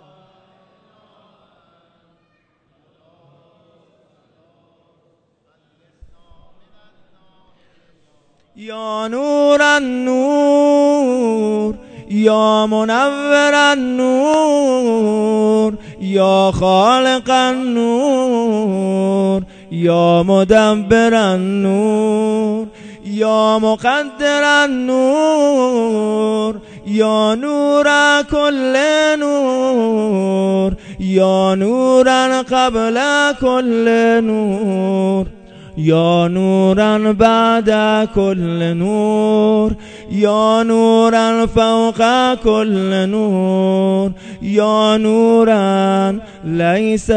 یا نور النور، یا منور النور، یا خالق النور، یا مدبر النور، یا مقدر النور، یا نور کل نور، یا نورا قبل کل نور، یا نورا بعد کل نور، یا نورا فوق کل نور، یا نورا لیس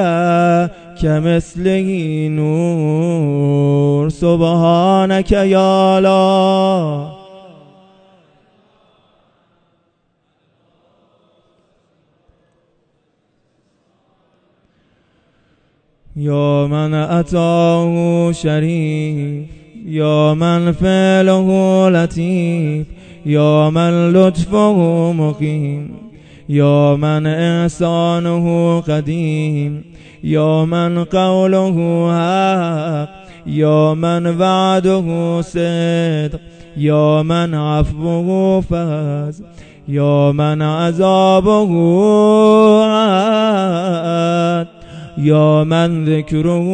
کمثله نور. سبحانك یا الله. یا من اتاه شریف، یا من فعله لطیف، یا من لطفه مقیم، یا من احسانه قدیم، یا من قوله حق، یا من وعده صدق، یا من عفوه فضل، یا من عذابه عد، یا من ذکره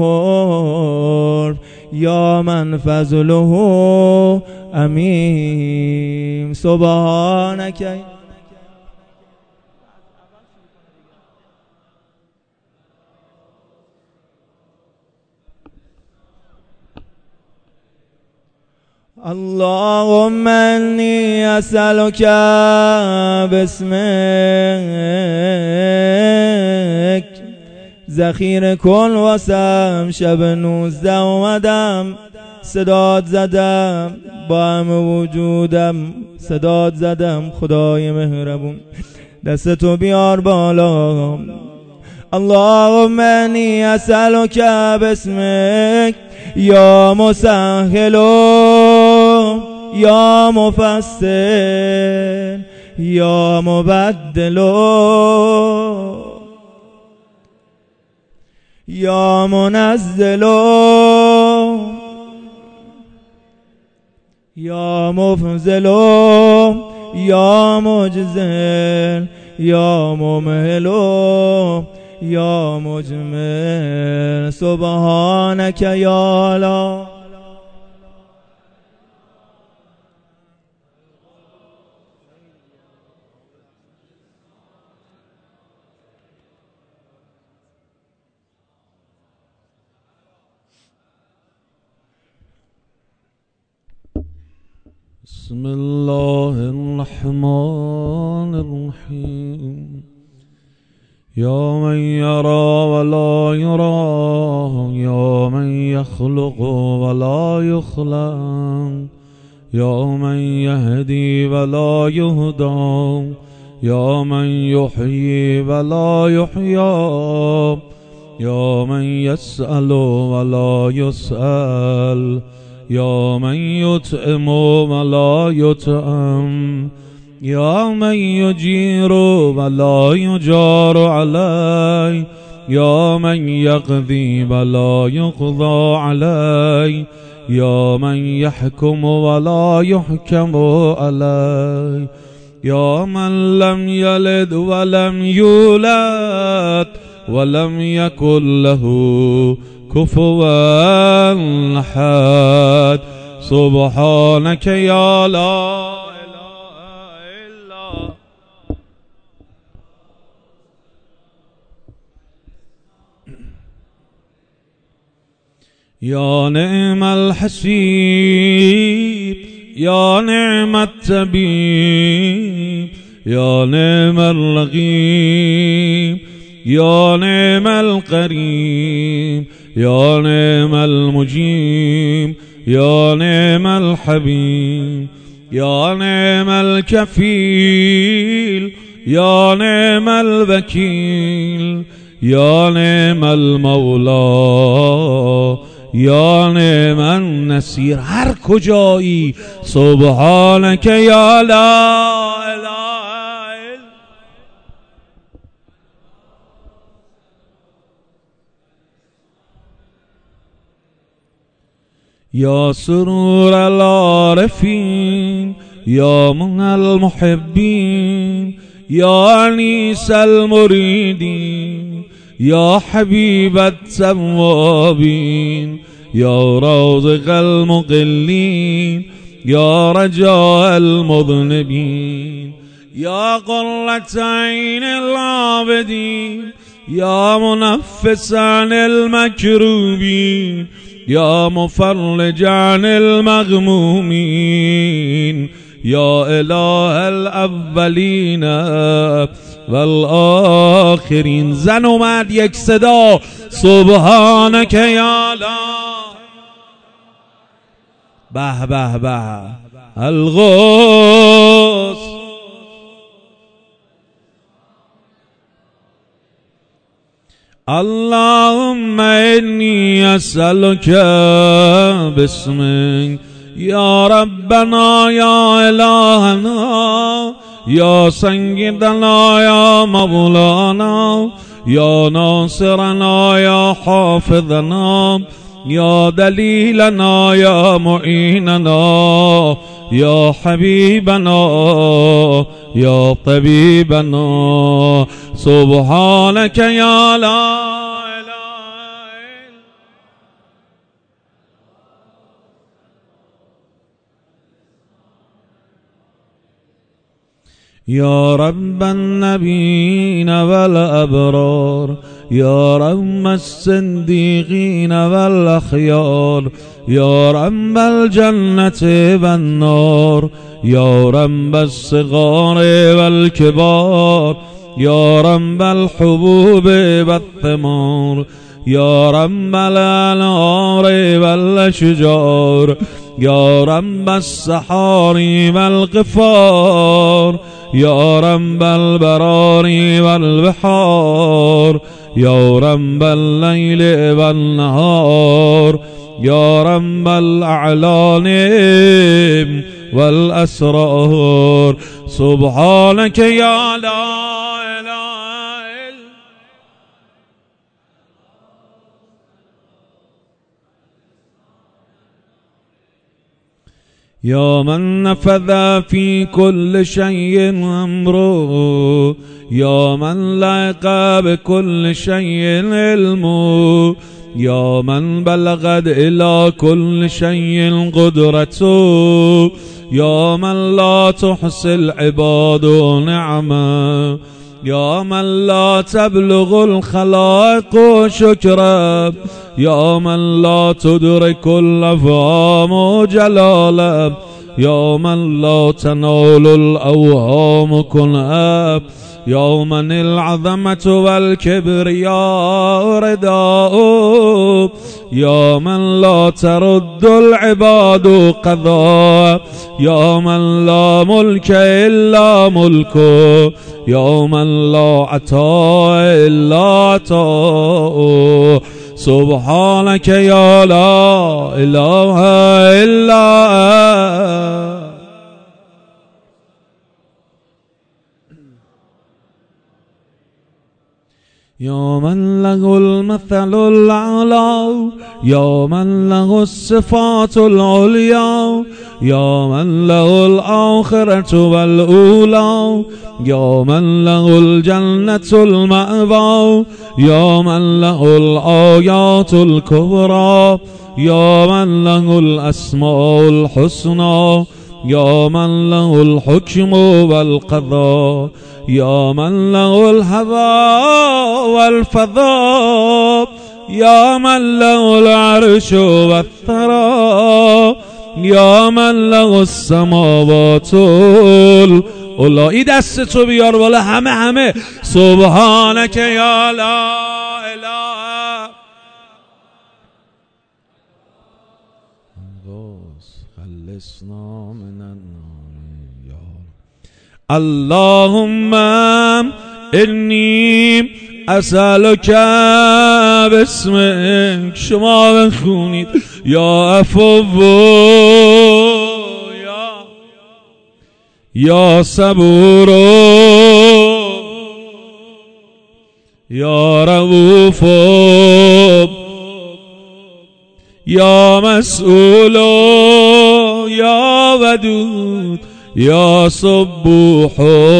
حرف، یا من فضله امین. سبحانك. اللهم انی اسألک باسمک ذخیره کن واسم. شب نوزده اومدم صدات زدم، با همه وجودم صدات زدم. خدای مهربون دستتو بیار بالا. اللهم انی اسألک باسمک یا مسهلو، یا مفصل، یا مبدلو، یا منزلو، یا مفضلو، یا مجزل، یا ممهلو، یا مجمل. سبحانك یا الله. بسم الله الرحمن الرحيم. يا من يرى ولا يرى، يا من يخلق ولا يخلق، يا من يهدي ولا يهدى، يا من يحيي ولا يحيى، يا من يسأل ولا يسأل، يا من يطعم ولا يطعم، يا من يجير ولا يجار علي، يا من يقضي ولا يقضى علي، يا من يحكم ولا يحكم علي، يا من لم يلد ولم يولد ولم يكن له كفوا أحد. سبحانك يا لا إله إلا يا نعم الحسيب، يا نعم الطبيب، يا نعم الرقيب، يا نعم القريب، يا نعم المجيب، يا نعم الحبيب، یا نعم الکفیل یا نعم الوکیل یا نعم المولا یا نعم النصیر. هر کجایی سبحانک یا لا اله یا سرور العارفین یا من المحبین یا انیس المریدین یا حبیب التوابین یا رازق المقلین یا رجاء المذنبین یا قرة عین العابدین یا منفس عن المکروبین یا مفرج عن المغمومین یا اله الاولین والآخرین. زن و مرد یک صدا سبحانک یا لا. به به به الغوث. اللهم انی اسألک باسمک یا ربنا یا الهنا یا سیدنا یا مولانا یا ناصرنا یا حافظنا یا دلیلنا یا معیننا یا حبیبنا یا طبیبنا سبحانک یا لا یا رب النبیین والابرار یا رب الصدیقین والاخیار یا رب الجنة والنار یا رب الصغار والکبار یا رب الحبوب والثمار یا رب الانهار والاشجار یا رب السحار والغفار یا رب البرار والبحار یا رب الليل والنهار یا رب الاعلان والاسرار سبحانك یا لا یا من نفذ فی کل شیء امره یا من لحق بكل شیء علمه یا من بلغت الى كل شیء قدرته یا من لا تحصي العباد نعمه یا من لا تبلغ الخلائق شكره یا من لا تدرك الافهام جلاله یا من لا تنال الاوهام كنها یا من العظمة والكبرياء رداء یا من لا ترد العباد قضاء یا من لا ملك الا ملكه یا من لا عطاء الا عطاء سبحانك یا لا اله الا انت یا من له المثل الاعلی یا من له الصفات العلیا یا من له الاخرة والاولی یا من له الجنة المأوی یا من له الآیات الکبری یا من له الاسماء الحسنى یا من له الحکم والقضاء یا من له الهوى والفضاء یا من له العرش والثرى یا من له السماوات العلی. دست تو بیار بالا همه همه سبحانک یا لا اله. خلصنا من النار. اللهم انی اسألک باسمک. شما بخونید یا عفو یا یا صبور یا رؤوف یا مسئول یا ودود یا سبوح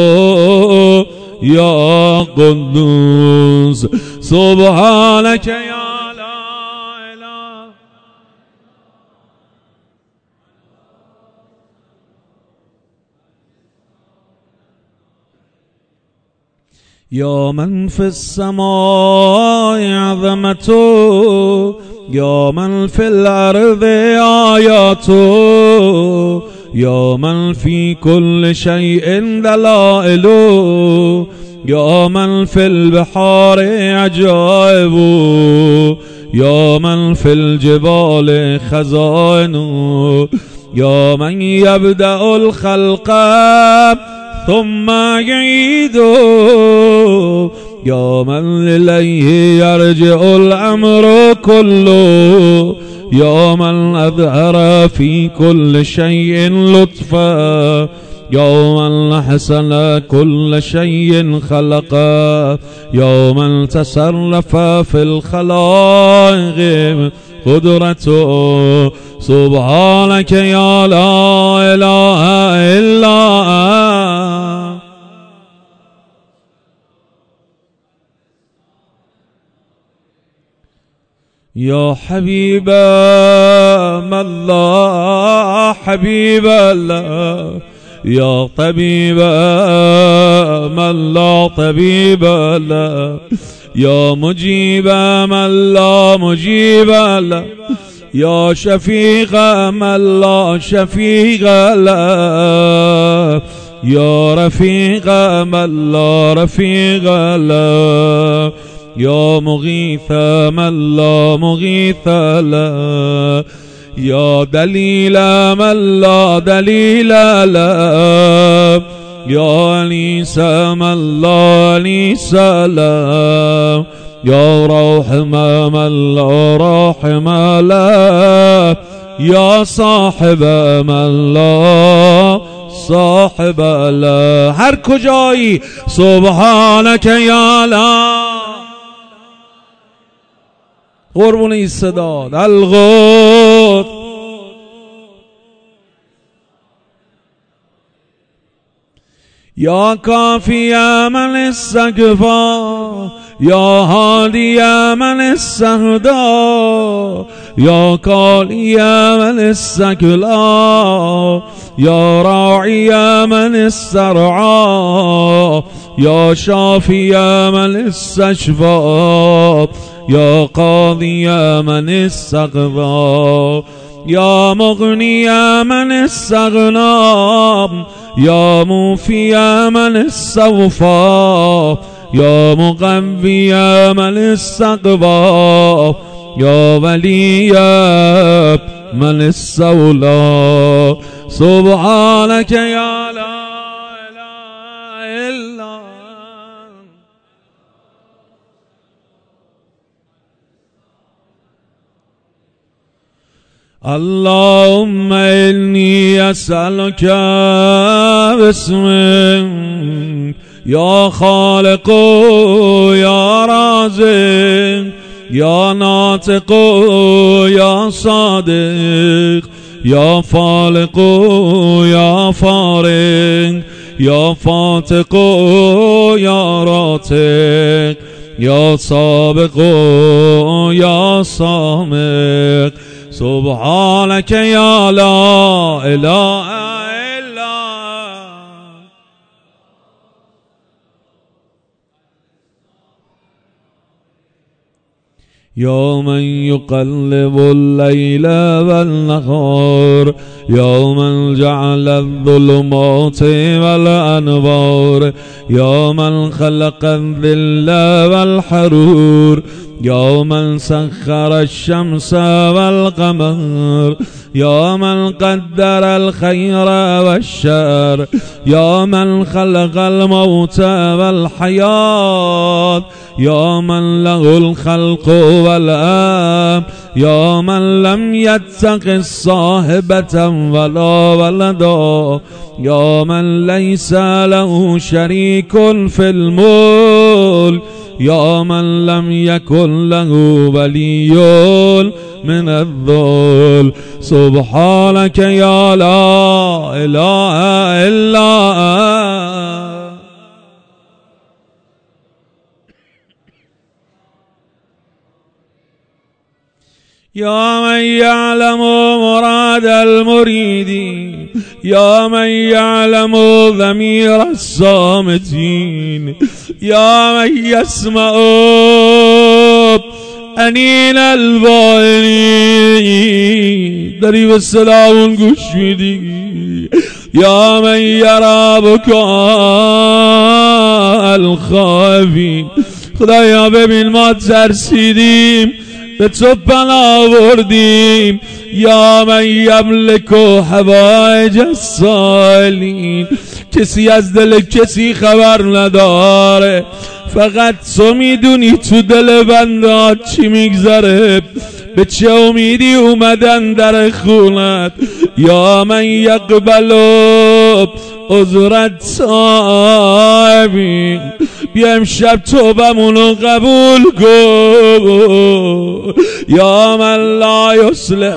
یا قدوس سبحانك یا لا اله یا من فی السماء عظمته یا من فی الارض آیاته یا من فی کل شیء دلائل یا من فی البحار عجائب یا من فی الجبال خزائن یا من یبدأ الخلق ثم یعید یا من الیه یرجع الامر كله یا من اظهر فی کل شیء لطفا یا من حسن کل شیء خلقا یا من تصرف فی الخلائق قدرته سبحانك یا لا اله الا انت. یا حبیب الله حبیب الله یا طبیب من لا طبیب له یا مجیب من لا مجیب له یا شفیق من لا شفیق له یا رفیق من لا رفیق له یا مغیث من لا مغیث له یا دلیل من لا دلیل له یا انیس من لا انیس له یا راحم من لا راحم له یا صاحب من لا صاحب له. هر کجایی سبحانك یا لا قربون ایستاداد الغوث یا کافی من استغفار یا هادی من استهدا یا کالی من استقلا یا راعی من استرعا یا شافی من استشفا یا قاضی من استقضا یا مغنی من استغنا یا موفی من استوفا یا مقوی من استقوا یا ولی من استولا سبحانك یا لا اله الا اللهم إني أسألك باسمك يا خالق يا رازق يا ناطق يا صادق يا فالق يا فارق يا فاتق يا راتق يا سابق يا سامق سبحانك يا لا إله إلا يا من يقلب الليل والنهار يا من جعل الظلمات والأنوار يا من خلق الظل والحرور يا من سخر الشمس والقمر يا من قدر الخير والشر يا من خلق الموت والحياة يا من له الخلق والأمر يا من لم يتخذ صاحبة ولا ولدا يا من ليس له شريك في الملك يا من لم يكن له ولي من الذل سبحانك يا لا إله إلا أنت يا من يعلم مراد المريدين يا من يعلم ضمير الصامتين يا من يسمع أنين البائلين داری به صداون گوش میدی یا من یرا بکا الخائفین خدایا ببین ما ترسیدیم به تو پناه بردیم یا من یملک حوائج السائلین کسی از دل کسی خبر نداره فقط تو میدونی تو دل بنده چی میگذره به چه امیدی اومدن در خونت یا من یقبل عذرت صاحبین بیا امشب توبمونو قبول کن یا من لا یصلح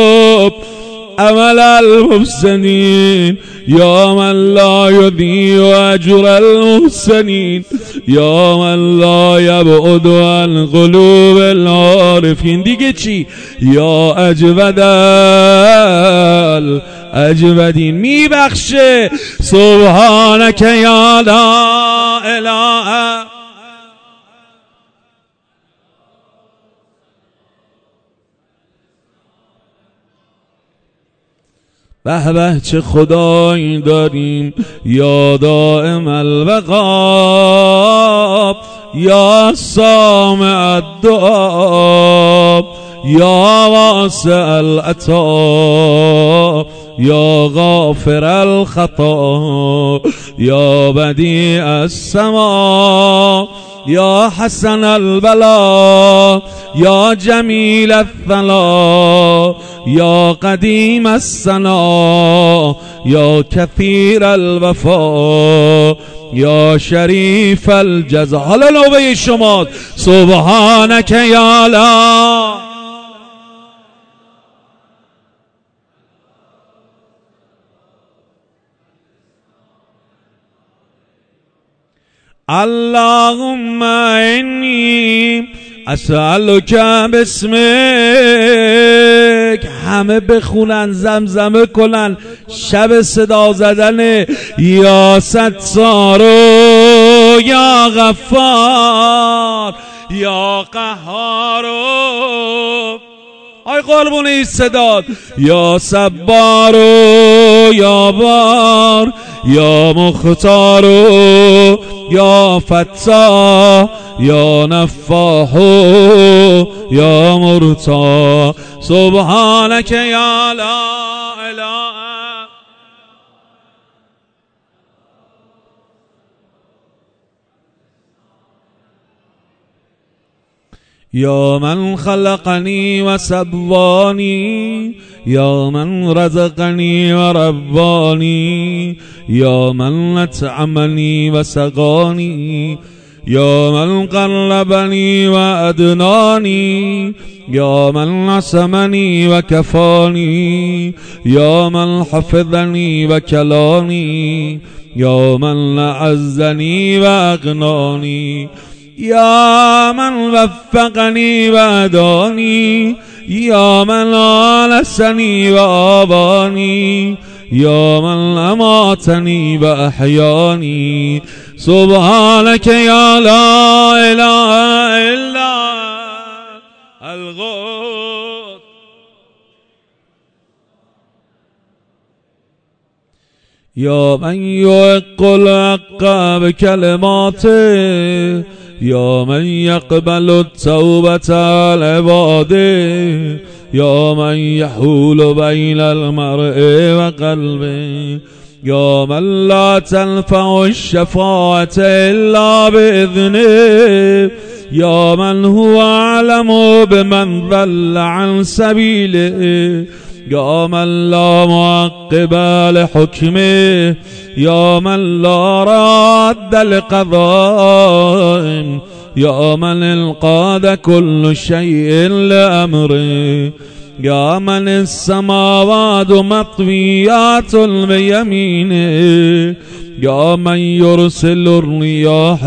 عمل المحسنین یا من لا یضیع اجر المحسنین یا من لا یبعد عن قلوب العارفین دیگه چی یا اجود الاجودین میبخشه سبحانک یا لا اله به به چه خدایی داریم یا دائم الوقا یا سامع الدعا یا واسع العطا یا غافر الخطا یا بدیع السما یا حسن البلا یا جمیل الثنا یا قدیم السنا یا کثیر الوفا یا شریف الجزا حالا نوبه شما سبحانک یا لا اللهم انی اسألک باسمک همه بخونن زمزمه کنن شب صدا زدن یا ستارو یا غفار یا قهارو آی قربون این صداد یا صبارو یا بار یا مختارو یا فتا یا نفاحو یا مرتا سبحانک یا لا اله یا من خلقنی و سبوانی یا من رزقنی و ربانی یا من اطعمنی و سقانی یا من قربنی و ادنانی یا من عصمنی و کفانی یا من حفظنی و کلانی یا من اعزنی و اغنانی یا من وفقنی و هدانی یا من آنسنی و آبانی یا من اماتنی و احیانی سبحانک یا لا اله الا الغد یا من یحق الحق بکلماته یا من یقبل التوبة عن عباده یا من یحول بین المرء و قلبه یا من لا تنفع الشفاعة الا باذنه یا من هو اعلم بمن ضل عن سبیله یا من لا معقب لحکمه یا من لا راد لقضاء یا من انقاد كل شيء لأمره یا من السماوات مطویات بیمینه یا من یرسل الریاح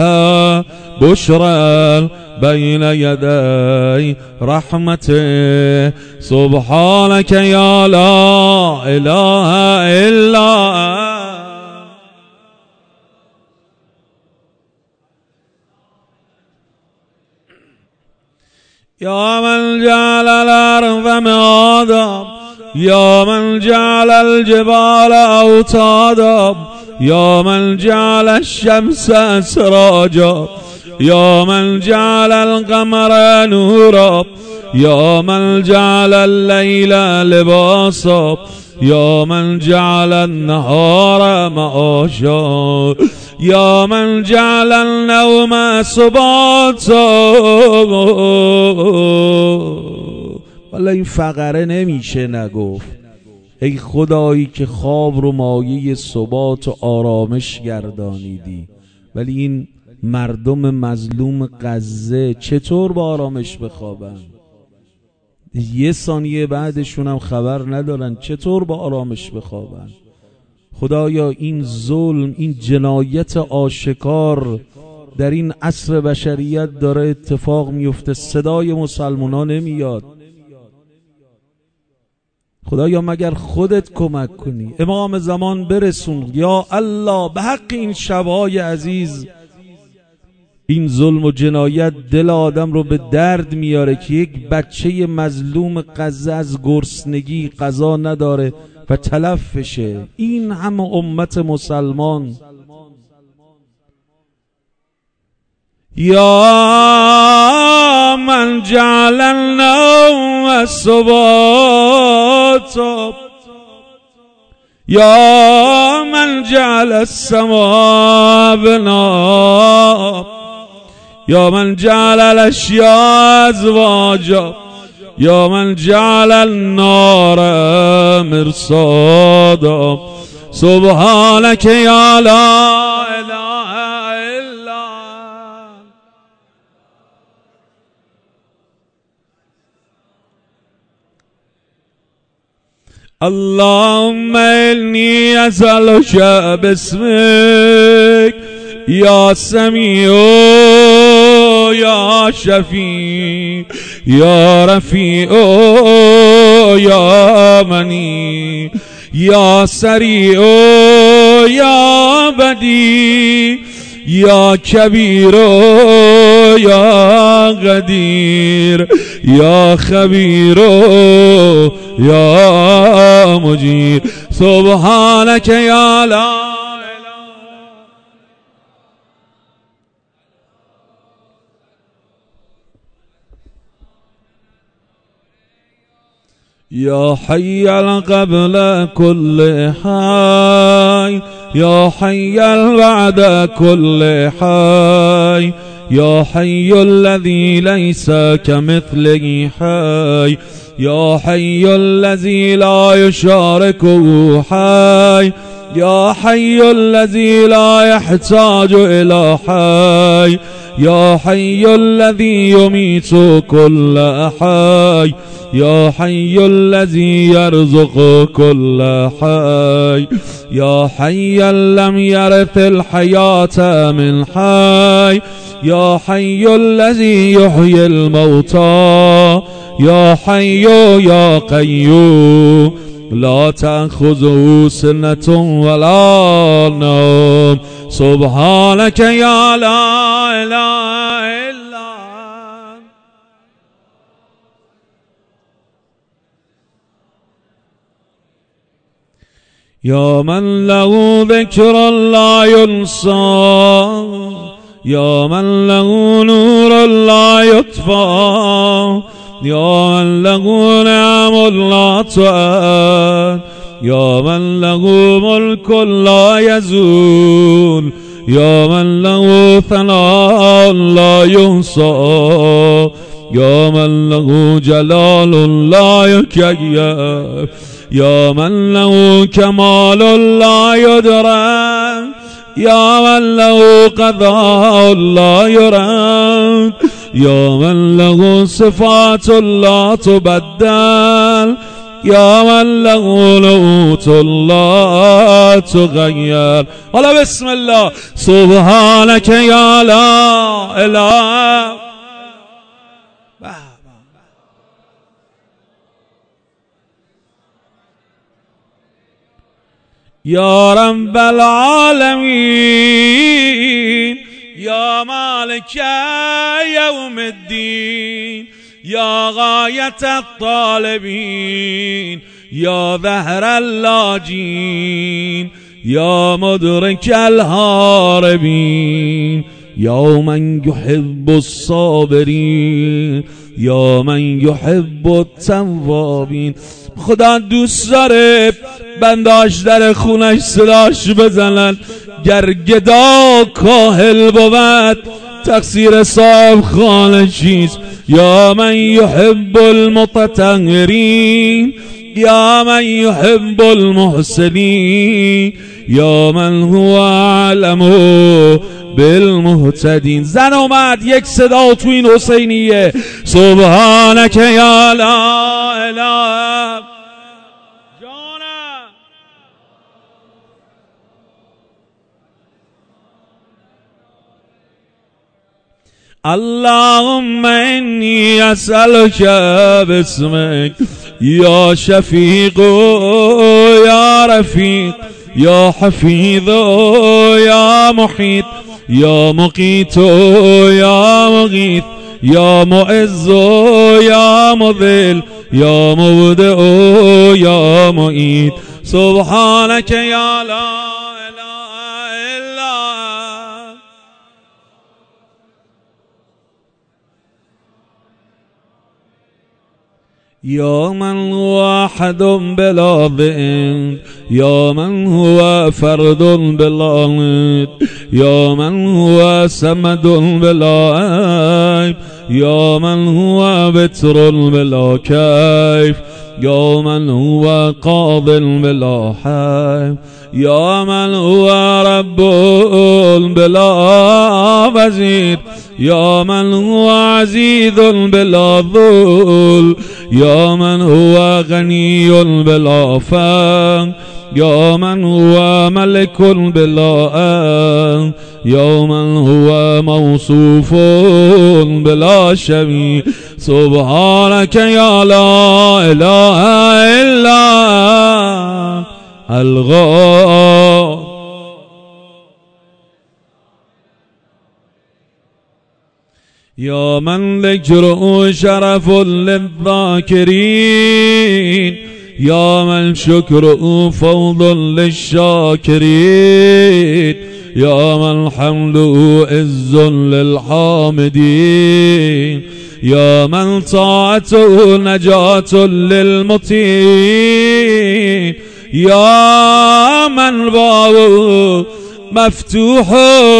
بشرا بین یدی رحمته سبحانك یا لا اله الا یا من جعل الارض مهادا یا من جعل الجبال اوتادا یا من جعل الشمس سراجا یا من جعل القمر نورا یا من جعل الليل لباسا یا من جعل النهار معاشا یا من جعل النوم سباتا. والا این فقره نمیشه نگفت ای خدایی که خواب رو مایه ثبات و آرامش گردانیدی، ولی این مردم مظلوم غزه چطور با آرامش بخوابن؟ یه ثانیه بعدشون هم خبر ندارن چطور با آرامش بخوابن؟ خدایا این ظلم، این جنایت آشکار در این عصر بشریت داره اتفاق میفته، صدای مسلمانان نمیاد. خدایا مگر خودت کمک کنی، امام زمان برسون یا الله به حق این شبهای عزیز. این ظلم و جنایت دل آدم رو به درد میاره که یک بچه مظلوم غزه از گرسنگی غذا نداره و تلف بشه. این همه امت مسلمان. یا من جعل النوم سباتا یا من جعل السماء بناء یا من جعل الاشیاء ازواجا یا من جعل النار مرصادا سبحانك یا لا اله الا اللهم انی اسألک باسمک یا سمیع یا شفیع یا رفیع یا منی یا سریع یا بدیع یا کبیر یا قدیر یا خبیر یا مجیر سبحانك یا لا یا حی قبل كل حی یا حی بعد كل حی یا حی الذی لیس کمثله حی یا حی الذی لا یشارکه حی یا حی الذی لا یحتاج الی حی یا حی الذی یمیت كل حی یا حی الذی یرزق كل حی یا حی لم یرث الحیات من حی یا حی الذی یحیی الموتى یا حی یا قیوم لا تأخذه سنة ولا نوم سبحانك یا لا اله الا یا من له ذکر لا ینسا، یا من له نور لا یطفا، یا من له نعم لا تعد، یا من له ملک لا یزول، یا من له ثناء لا یحصی، یا من له جلال لا یکیف، یا من له کمال لا یدرک، یا من له قضاء لا یرد، یا من له صفات لا تبدل، یا من له نعوت لا تغیر. حالا بسم الله. سبحانك یا لا اله. یا رب العالمین، یا مالک یوم الدین، یا غایت الطالبین، یا ظهر اللاجین، یا مدرک الهاربین، یا من یحب الصابرین، یا من یحب التوابین. خدا دوست داره بنداش در خونش صداش بزنن. گر گدا کاهل بود تقصیر صاحب خانه چیست. یا من یحب المتطهرین، یا من یحب المحسنین، یا من هو اعلم بالمهتدین. زن اومد یک صدا تو این حسینیه. سبحانک یا لا اله. اللهم انی اسألک باسمک یا شفیق یا رفیق یا حفیظ یا محیط یا مقیت یا مغیث یا معز یا مذل یا مبدع یا معید. سبحانک یا لا یا من هو احد بلا ضد، یا من هو فرد بلا ند، یا من هو صمد بلا عیب، یا من هو بتر بلا کیف، یا من هو قاض بلا حیف، یا من هو رب بلا وزیر، یا من هو عزیز بلا ذل، یا من هو غنی بلا فقر، یا من هو ملک بلا امر، یا من هو موصوف بلا شبیه. سبحانک یا لا اله الا الغفور. یا من ذکره شرف للذاکرین، یا من شکره فوض للشاکرین، یا من حمده عز للحامدین، یا من طاعته نجات للمطیعین، یا من بابه مفتوح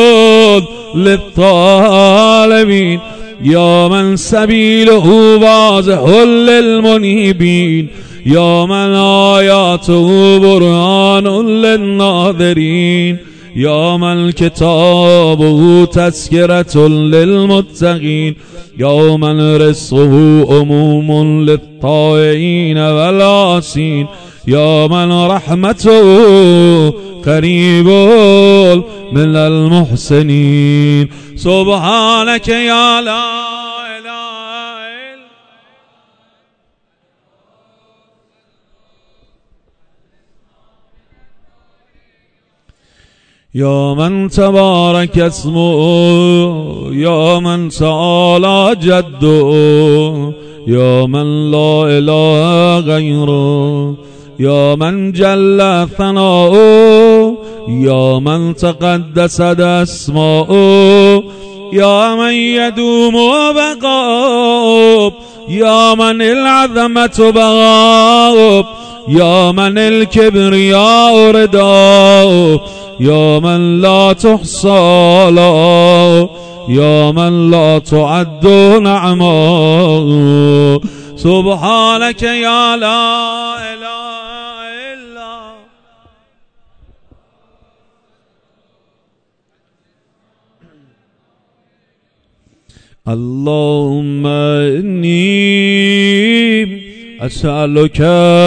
للطالبین، یا من سبیله واضح للمنیبین، یا من آیاته برهان للناظرین، یا من کتابه تذکرة للمتقین، یا من رزقه عموم للطائعین والعاصین، یا من رحمته قریب من المحسنین. سبحانک یا لا اله الا. یا من تبارک اسمه، یا من تعالی جده، یا من لا اله غیره، یا من جل ثناؤه یا من تقدست اسماؤه یا من یدوم بقاؤه یا من العظمة بقاؤه یا من الكبرياء رداؤه یا من لا تحصى له یا من لا تعد نعماؤه سبحانك یا لا اله الا اللهم انی اسألك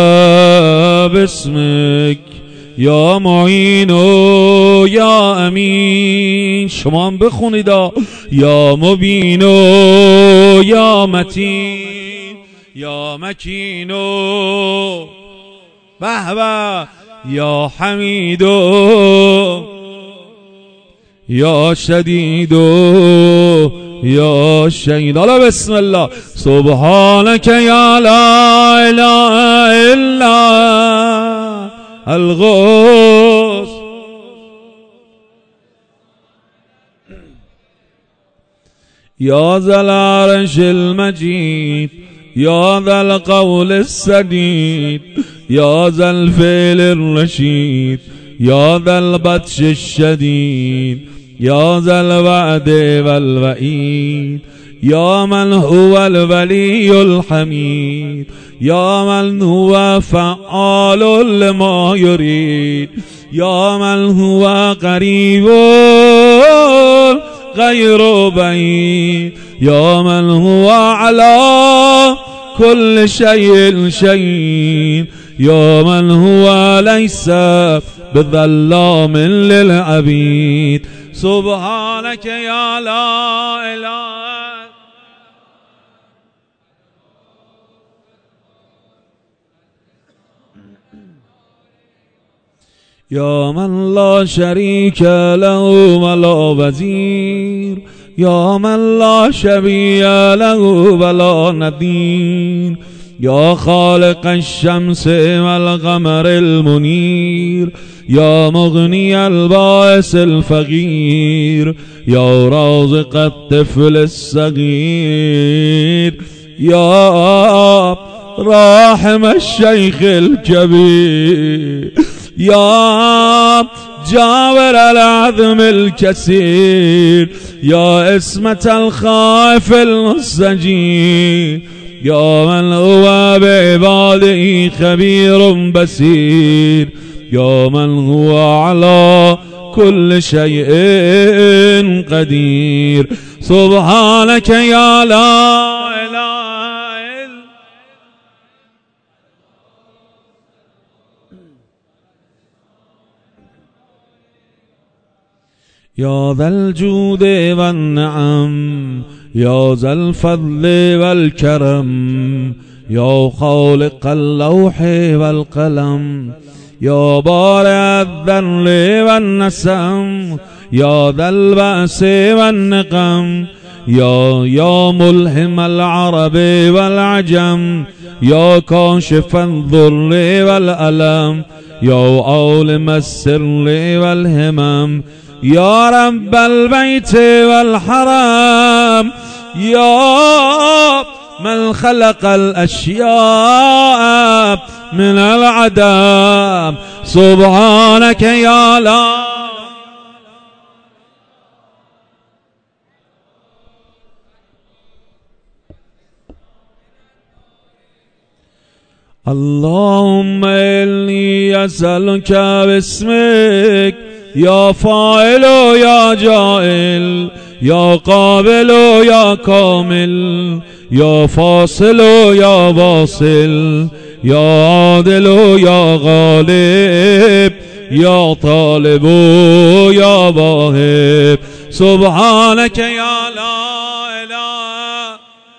باسمك یا معین و یا امین. شما هم بخونید یا مبین و یا متین یا مکین و به به یا حمید و یا شدید و یا شهید. حالا بسم الله. سبحانك یا لا اله الا الغوث یا ذا العرش المجید یا ذا القول السدید یا ذا الفعل الرشید یا ذا البطش الشدید یا ذا الوعد والوعید یا من هو الولی الحمید یا من هو فعال لما یرید یا من هو قریب غیر بعید یا من هو علی کل شیء شهید یا من هو لیس بظلام للعبید. سبحانك یا لا اله یا من لا شریک له ولا وزیر یا من لا شبیه له ولا نظیر یا خالق الشمس والقمر المنیر یا مغنی البائس الفقیر یا رازق الطفل الصغیر یا راحم الشیخ الكبیر یا جابر العظم الكثير یا اسمة الخائف المستجير یا من هو بعباده خبير بصير یا من هو على كل شيء قدير. سبحانك یا لا اله یا ذا الجود والنعم یا ذا الفضل والكرم یا خالق اللوح والقلم یا بارئ الذل والنسم یا ذا البأس والنقم یا یا ملهم العرب والعجم یا کاشف الضر والألم یا عالم السر والهمم یا رب البیت والحرم یا من خلق الاشیاء من العدم. سبحانك یا لا اللهم إني أسألك باسمك یا فاعل و یا جائل یا قابل و یا کامل یا فاصل و یا واصل یا عادل و یا غالب یا طالب و یا واهب. سبحانك یا لا اله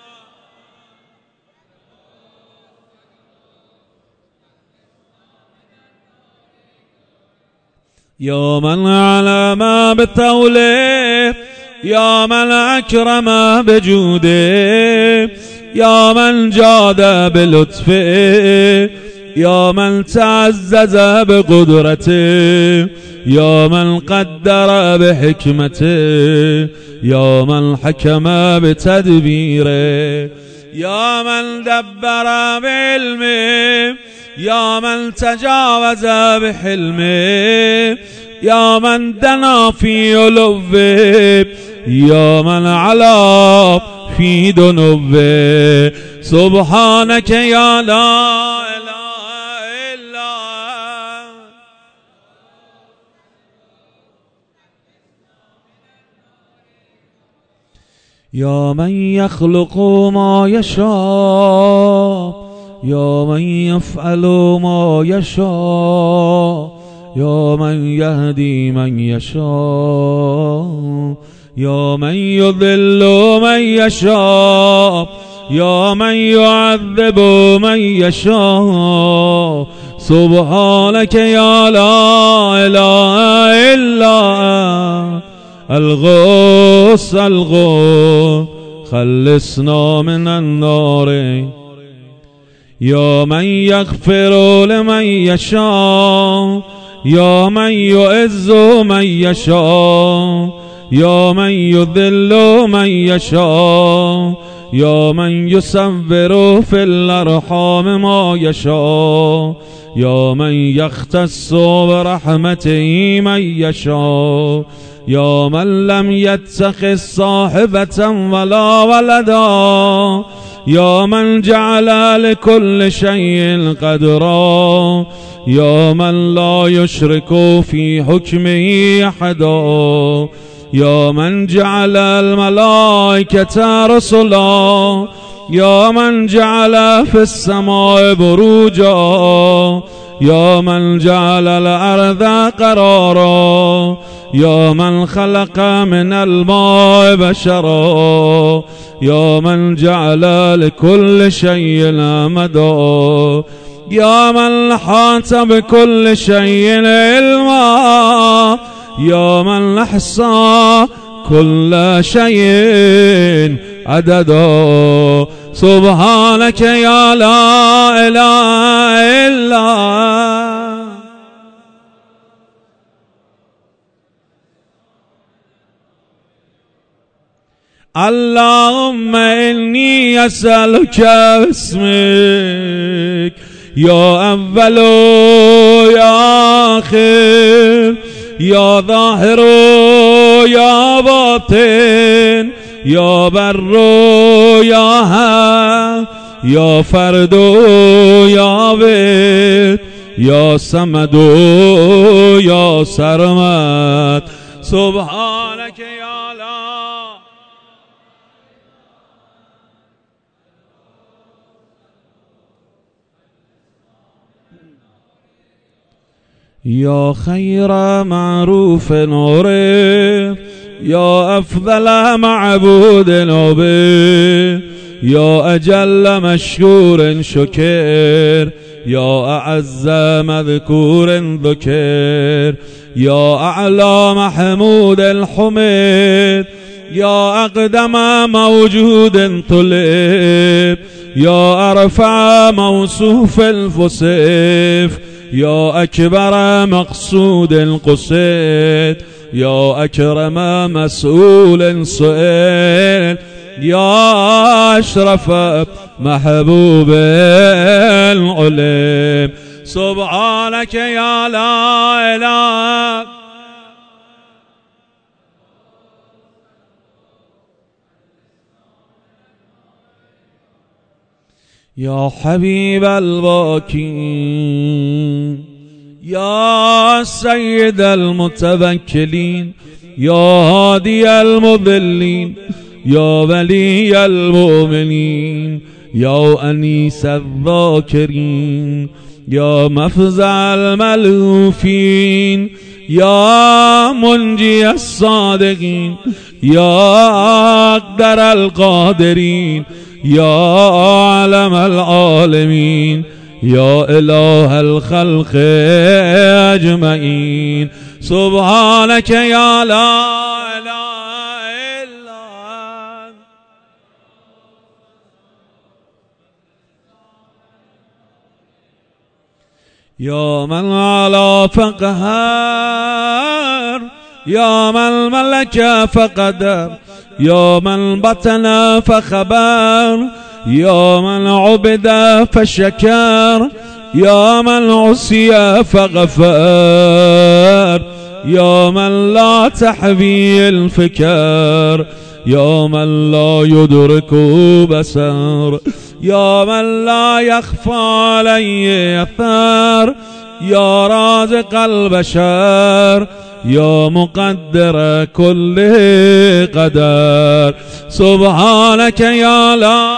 یا من علم بطوله یا من اکرم بجوده یا من جاد بلطفه یا من تعزز بقدرته، یا من قدر بحکمته، یا من حکم بتدبیره، یا من دبر بعلمه، یا من تجاوز بحلمه، یا من دنا فی علوه، یا من علا فی دنوه. سبحانك یا لا اله الا یا من یخلق ما یشاء، یا من یفعل ما یشاء، یا من یهدی من یشاء، یا من یضل من یشاء، یا من یعذب من یشاء. سبحانك یا لا اله الا الغوث الغوث خلصنا من النار. یا من یغفر لمن یشاء، یا من یعز من یشاء، یا من یذل من یشاء، یا من یصور فی الارحام ما یشاء، یا من یختص برحمته من یشاء، یا من لم یتخذ صاحبة ولا ولدا، یا من جعل لكل شيء قدرا، یا من لا یشرک فی حکمه احدا، یا من جعل الملائکة رسلا، یا من جعل فی السماء بروجا، یا من جعل الارض قرارا، یا من خلق من الماء بشرا، یا من جعل لكل شيء امدا، یا من احاط بكل شيء علما، یا من احصى كل شيء عددا. سبحانك یا لا اله الا اللهم انی اسألک باسمک یا اول یا آخر، یا ظاهر یا باطن، یا بر یا حق، یا فرد یا ورد، یا صمد یا سرمد. سبحانك یا لا یا خیر معروف عرف، یا افضل معبود عبد، یا اجل مشکور شکر، یا اعز مذکور ذکر، یا اعلی محمود الحمد، یا اقدم موجود طلب، یا ارفع موصوف الفصف، یا اکبر مقصود قصد، یا اکرم مسئول سئل، یا اشرف محبوب العلم. سبحانك یا لا اله یا حبیب الباکین، یا سید المتوکلین، یا هادی المضلین، یا ولی المؤمنین، یا انیس الذاکرین، یا مفزع الملوفین، یا منجی الصادقین، یا اقدر القادرین، یا عالم العالمین، یا اله الخلق اجمعین. سبحانك یا لا اله الا انت یا من علا فقهر، یا من ملک فقدر، یا من بطن فخبر، یا من عبد فشکر، یا من عصی فغفر، یا من لا تحوی الفکر، یا من لا یدرک بصر، یا من لا یخفى علی اثر، یا رازق البشر، یا مقدر کل قدر. سبحانك یا لا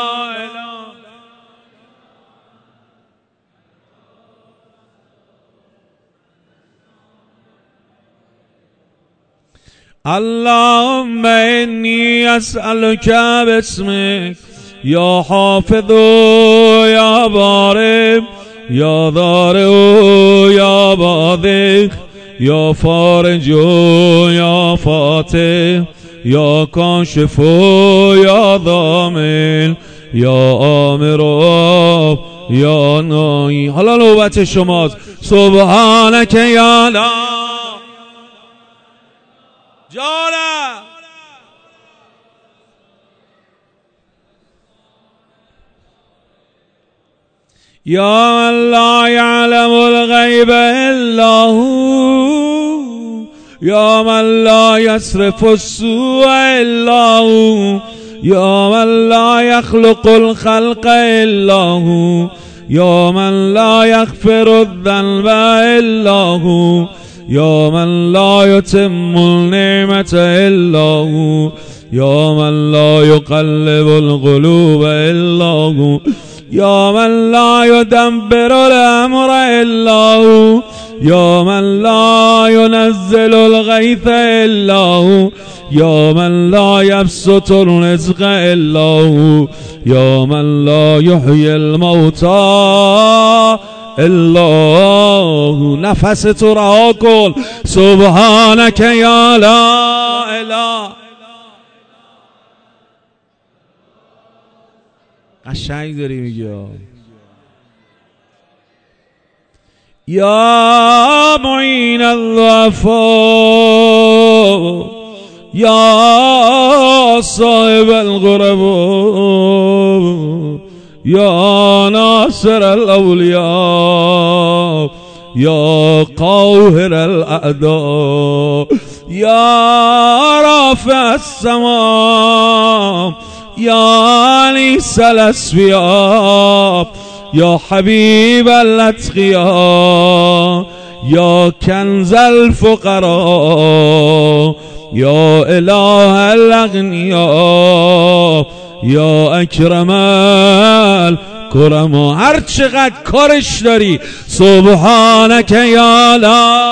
اللهم انی اسألك باسمك یا حافظ یا بارئ یا ضارع یا باذخ یا فارج یا فاتح یا کاشف یا ضامن یا آمر یا ناهی. حالا نوبت شماست. سبحانك یا لا جانم یا من لا یعلم الغیب الا هو، یا من لا یصرف السوء الا هو، یا من لا یخلق الخلق الا هو، یا من لا یغفر الذنب الا هو، یا من لا یتم النعمة الا هو، یا من لا یقلب القلوب الا هو، یا من لا یدبر الامر الا هو، یا من لا ينزل الغیث الا هو، یا من لا یبسط الرزق الا هو، یا من لا یحیی الموتى الا هو. نفس تو رها کن. سبحانك یا لا اله. قشنگ داری میگی. یا معین الضعفاء، یا صاحب الغرباء، یا ناصر الاولیاء، یا قاهر الاعداء، یا رافع السماء، یا انیس الاسفیاء، یا حبیب الاتقیاء، یا کنز الفقراء، یا اله الاغنیاء، یا اکرم الکرما. هر چقدر کارش داری. سبحانك یا لا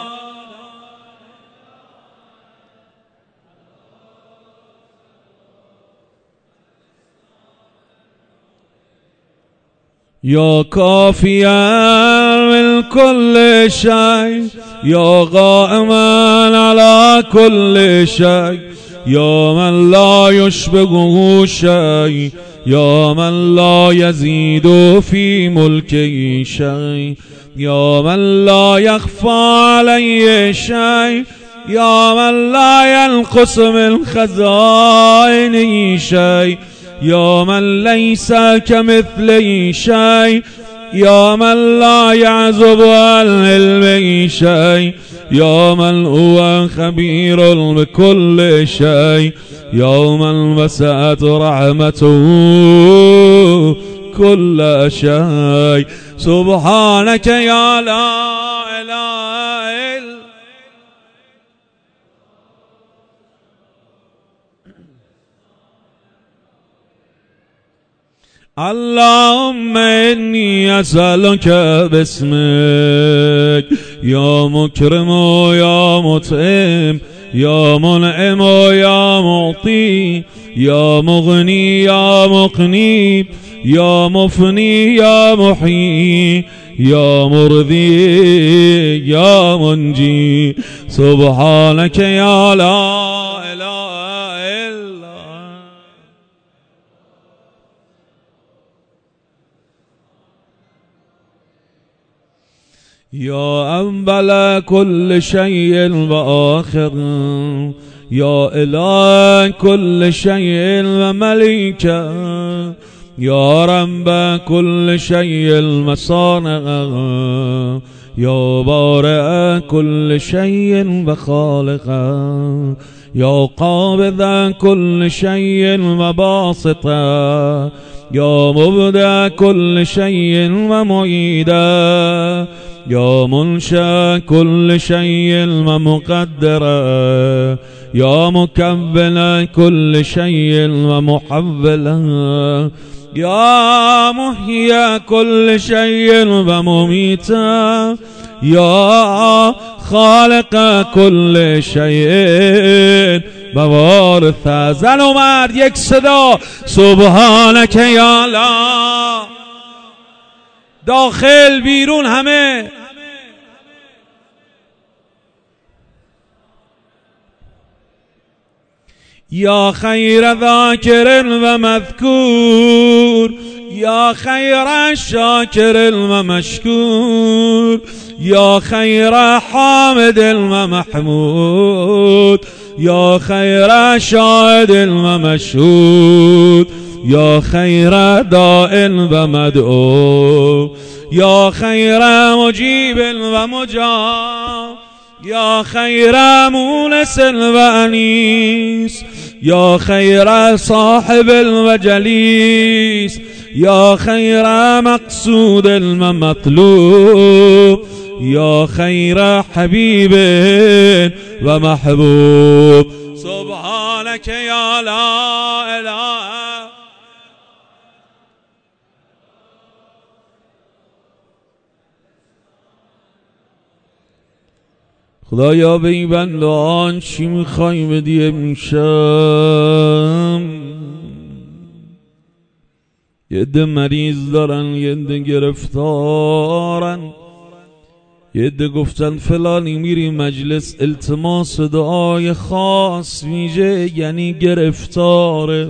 یا کافیا من کل شیء، یا قائما علی کل شیء، یا من لا یشبهه شیء، یا من لا یزید فی ملکه شیء، یا من لا یخفى علی شیء، یا من لا ینقص من خزائنه شیء، یا من لیس کمثله شیء، یا من لا یعزب عن علمه شیء، یا من هو خبیر بكل شیء، یا من وسعت رحمته كل شیء. سبحانك یا لا اله الا. اللهم انی اسألك باسمك یا مکرم یا مطعم، یا منعم یا معطی، یا مغنی یا مقنی، یا مفنی یا محیی، یا مرضی یا منجی. سبحانك یا لا اله الا. یا اول كل شيء و آخر، یا اله كل شيء و مليكه، یا رب كل شيء و صانعه، یا بارئ كل شيء و خالقه، یا قابض كل شيء و باسطه، یا مبدع كل شيء و معيده، یا منشأ كل شيء و مقدره، یا مكبل كل شيء و محوله، یا محيي كل شيء و مميته، یا خالق كل شيء و وارثه. زن و مرد یک صدا سبحانك یا الله، داخل بیرون همه. یا خیر ذاکر و مذکور، یا خیر شاکر و مشکور، یا خیر حامد و محمود، یا خیر شاهد و مشهود، یا خیر داع و مدعو، یا خیر مجیب و مجاب، یا خیر مونس و انیس، یا خیر صاحب و جلیس، یا خیر مقصود و مطلوب، یا خیر حبیب و محبوب. سبحانك یا لا اله. خدایا به این بندان چی میخوای بدی امشب؟ یه عده مریض دارن، یه عده گرفتارن، یه عده گفتن فلانی میری مجلس التماس دعای خاص میشه یعنی گرفتاره.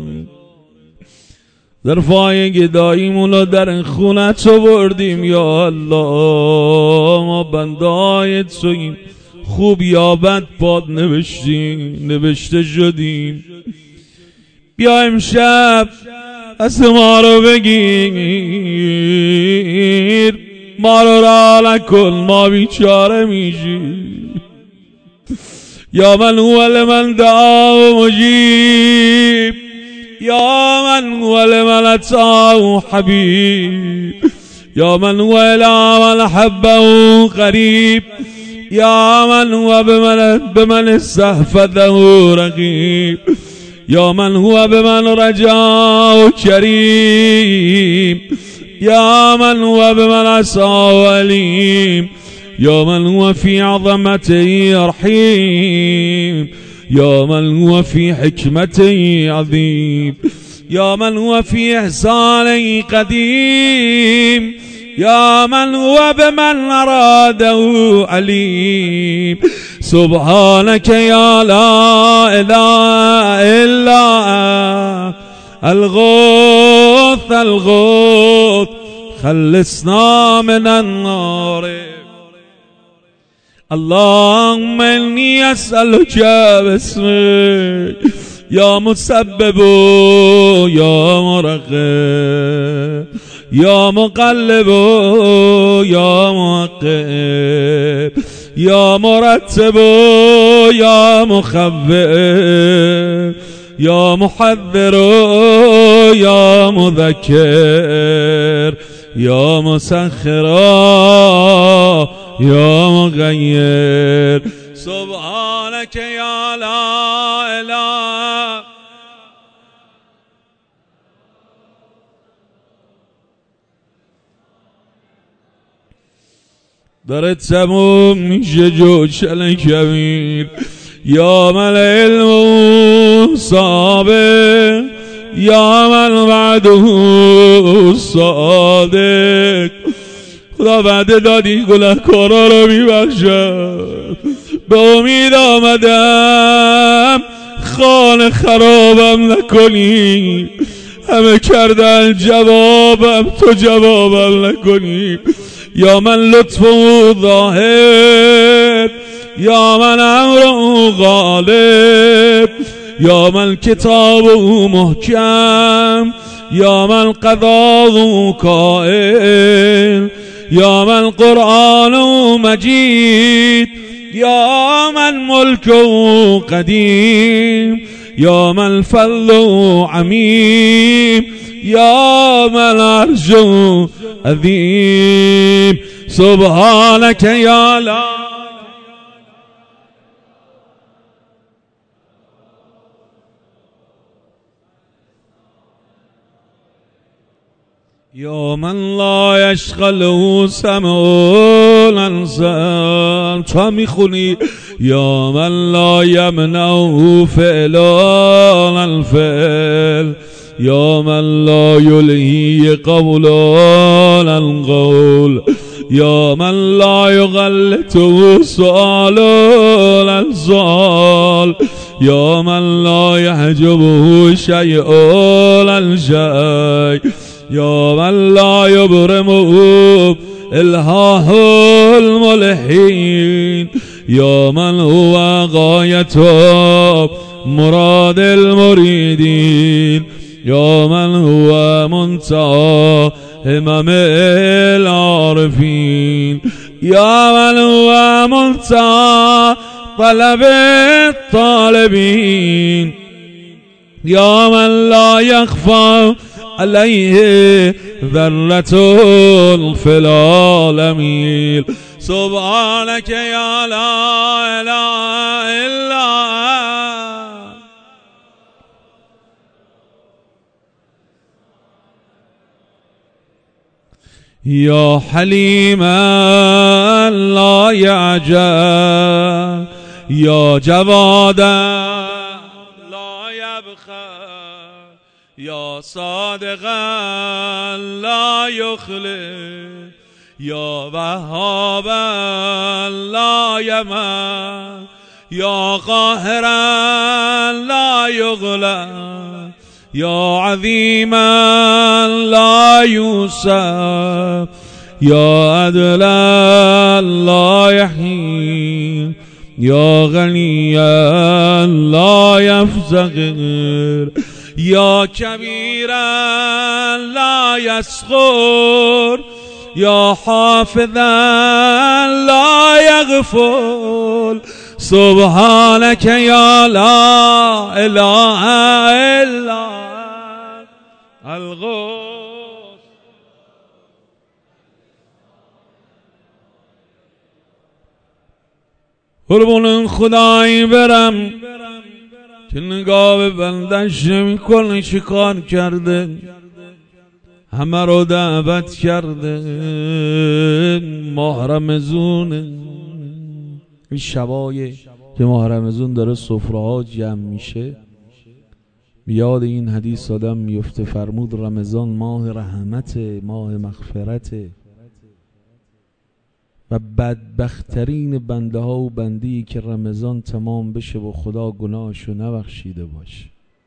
ظرفای گداییمونو در خونت رو بردیم یا الله، ما بندای توییم، خوب یا بد باد نوشتیم نوشته شدیم. بیا امشب از ما رو بگیر، ما رو را نکن، ما بیچاره میشیم. یا من هو لمن دعا و مجیب، یا من هو لمن اتاه حبیب، یا من هو الی من حبه قریب، یا من هو بمن, بمن استحفظه رقیب، یا من هو بمن رجاه کریم، یا من هو بمن عصاه علیم، یا من هو فی عظمته رحیم، یا من هو فی حکمته عظیم، یا من هو فی احسانه قدیم، یا من هو بمن اراده علیم. سبحانك یا لا اله الا انت الغوث الغوث خلصنا من النار. اللهم إني أسألك باسمك يا مسبب يا مرقب يا مقلب يا موقب يا مرتب يا مخبر يا محذر يا مذكر يا مسخر يا مغير. سبحانك يا لا إله. داره تموم میشه جوشن کبیر. یا من علم سابق یا من بعده صادق. خدا وعده دادی گناهکارا رو میبخشد. به امید آمدم خانه خرابم نکنی. همه کردن جوابم تو جوابم نکنی. یا من لطف ظاهر، یا من امر غالب، یا من کتاب محکم، یا من قضا کائن، یا من قرآن مجید، یا من ملک قدیم، یا من فضل عمیم، یا من عرش عظیم. سبحانك یا لا یا من لا یشغله سمع الانسان. تو هم میخونی یا من لا یمنعه فعل الفعل، یا من لا یلهی قول القول، یا من لا یغلطه سؤال السؤال، یا من لا یحجبه شیء الشیء، یا من لا یبرمه الهاه الملحین، یا من هو غایت مراد المریدین، یا من هو منتهى همم العارفین، یا من هو منتهى طلب الطالبین، یا من لا یخفى علیه ذرة فی العالمین. سبحانك یا لا اله الا انت. یا حلیما لا یعجل، یا جوادا لا یبخل، یا صادقا لا یخلف، یا وهابا لا یمن، یا قاهرا لا یغلب، یا عظیما لا یوصف، یا عدلا لا یحین، یا غنیا لا یفتقر، یا کبیرا لا یصغر، یا حافظا لا یغفل. سبحانك یا لا اله الا الغوث. قربون خدایی برم که نگاه به بندش نمی کنه چی کار کرده، همه رو دعوت کرده. ماه رمضونه، این شبای که ماه رمضان داره سفره ها جمع میشه، بیاد این حدیث آدم میفته. فرمود رمضان ماه رحمت، ماه مغفرت و بدبخترین بنده ها و بندی که رمضان تمام بشه و خدا گناهشو نبخشیده باشه.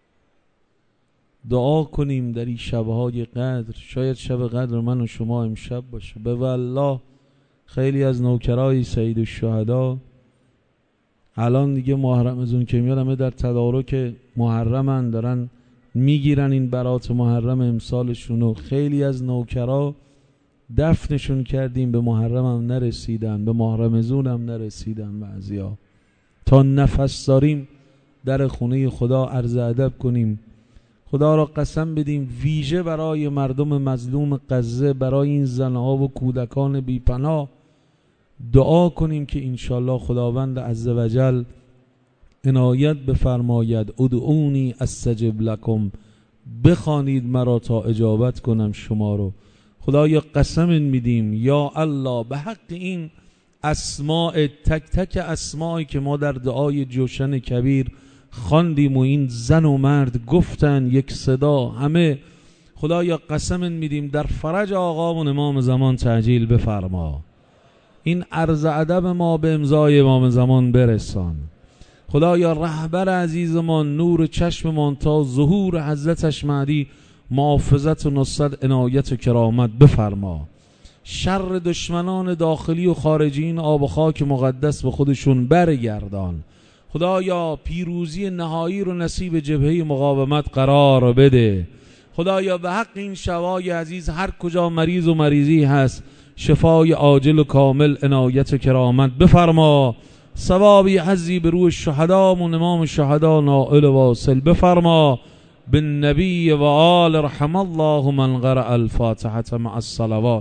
دعا کنیم در این شبهای قدر. شاید شب قدر من و شما امشب باشه. به والله خیلی از نوکرای سید الشهدا الان دیگه ماه رمضان که میاد همه در تدارک محرمن، دارن میگیرن این برات محرم امسالشونو. خیلی از نوکرا دفنشون کردیم، به محرم هم نرسیدن، به ماه رمضان هم نرسیدن. بعضیا تا نفس داریم در خونه خدا عرض ادب کنیم، خدا را قسم بدیم ویژه برای مردم مظلوم غزه، برای این زنها و کودکان بیپناه دعا کنیم که انشالله خداوند عزوجل عنایت بفرماید. ادعونی استجب لکم، بخوانید مرا تا اجابت کنم شما رو. خدایا قسم میدیم یا الله به حق این اسماء، تک تک اسمایی که ما در دعای جوشن کبیر خواندیم و این زن و مرد گفتن یک صدا همه، خدایا قسم میدیم در فرج آقامون امام زمان تعجیل بفرما. این عرض ادب ما به امضای امام زمان برسان. خدایا رهبر عزیزمان نور چشممان تا ظهور حضرتش مهدی محافظت و نصرت عنایت و کرامت بفرما. شر دشمنان داخلی و خارجی این آب و خاک مقدس به خودشون برگردان. خدایا پیروزی نهایی رو نصیب جبهه مقاومت قرار بده. خدایا به حق این شوای عزیز هر کجا مریض و مریضی هست شفای عاجل و کامل عنایت و کرامت بفرما. ثوابی حظی به روح شهدامون امام شهدا نائل واصل بفرما. بالنبی و آل رحم الله من قرأ الفاتحة مع الصلوات.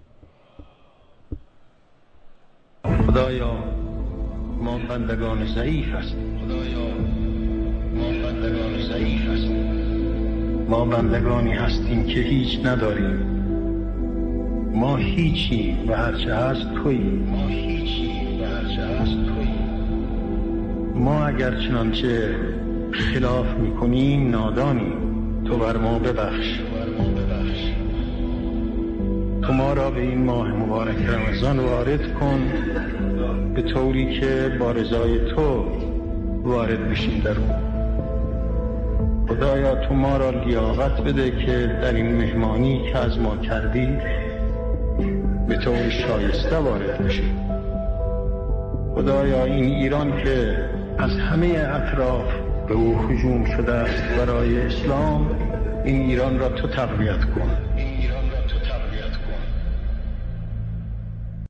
خدایا ما بندگان ضعیف هستیم. خدایا ما بندگان ضعیف هستیم. ما بندگانی هستیم که هیچ نداریم. ما هیچی و هرچه هست تویی. ما هیچی و هرچه هست تویی. ما اگر چنانچه خلاف میکنیم نادانیم. تو بر ما ببخش. تو ما را به این ماه مبارک رمضان وارد کن به طوری که با رضای تو وارد بشیم در اون. خدایا تو ما را لیاقت بده که در این مهمانی که از ما کردی به طور شایسته وارد بشیم. خدایا این ایران که از همه اطراف به او هجوم شده است برای اسلام، این ایران را تو تقویت کن.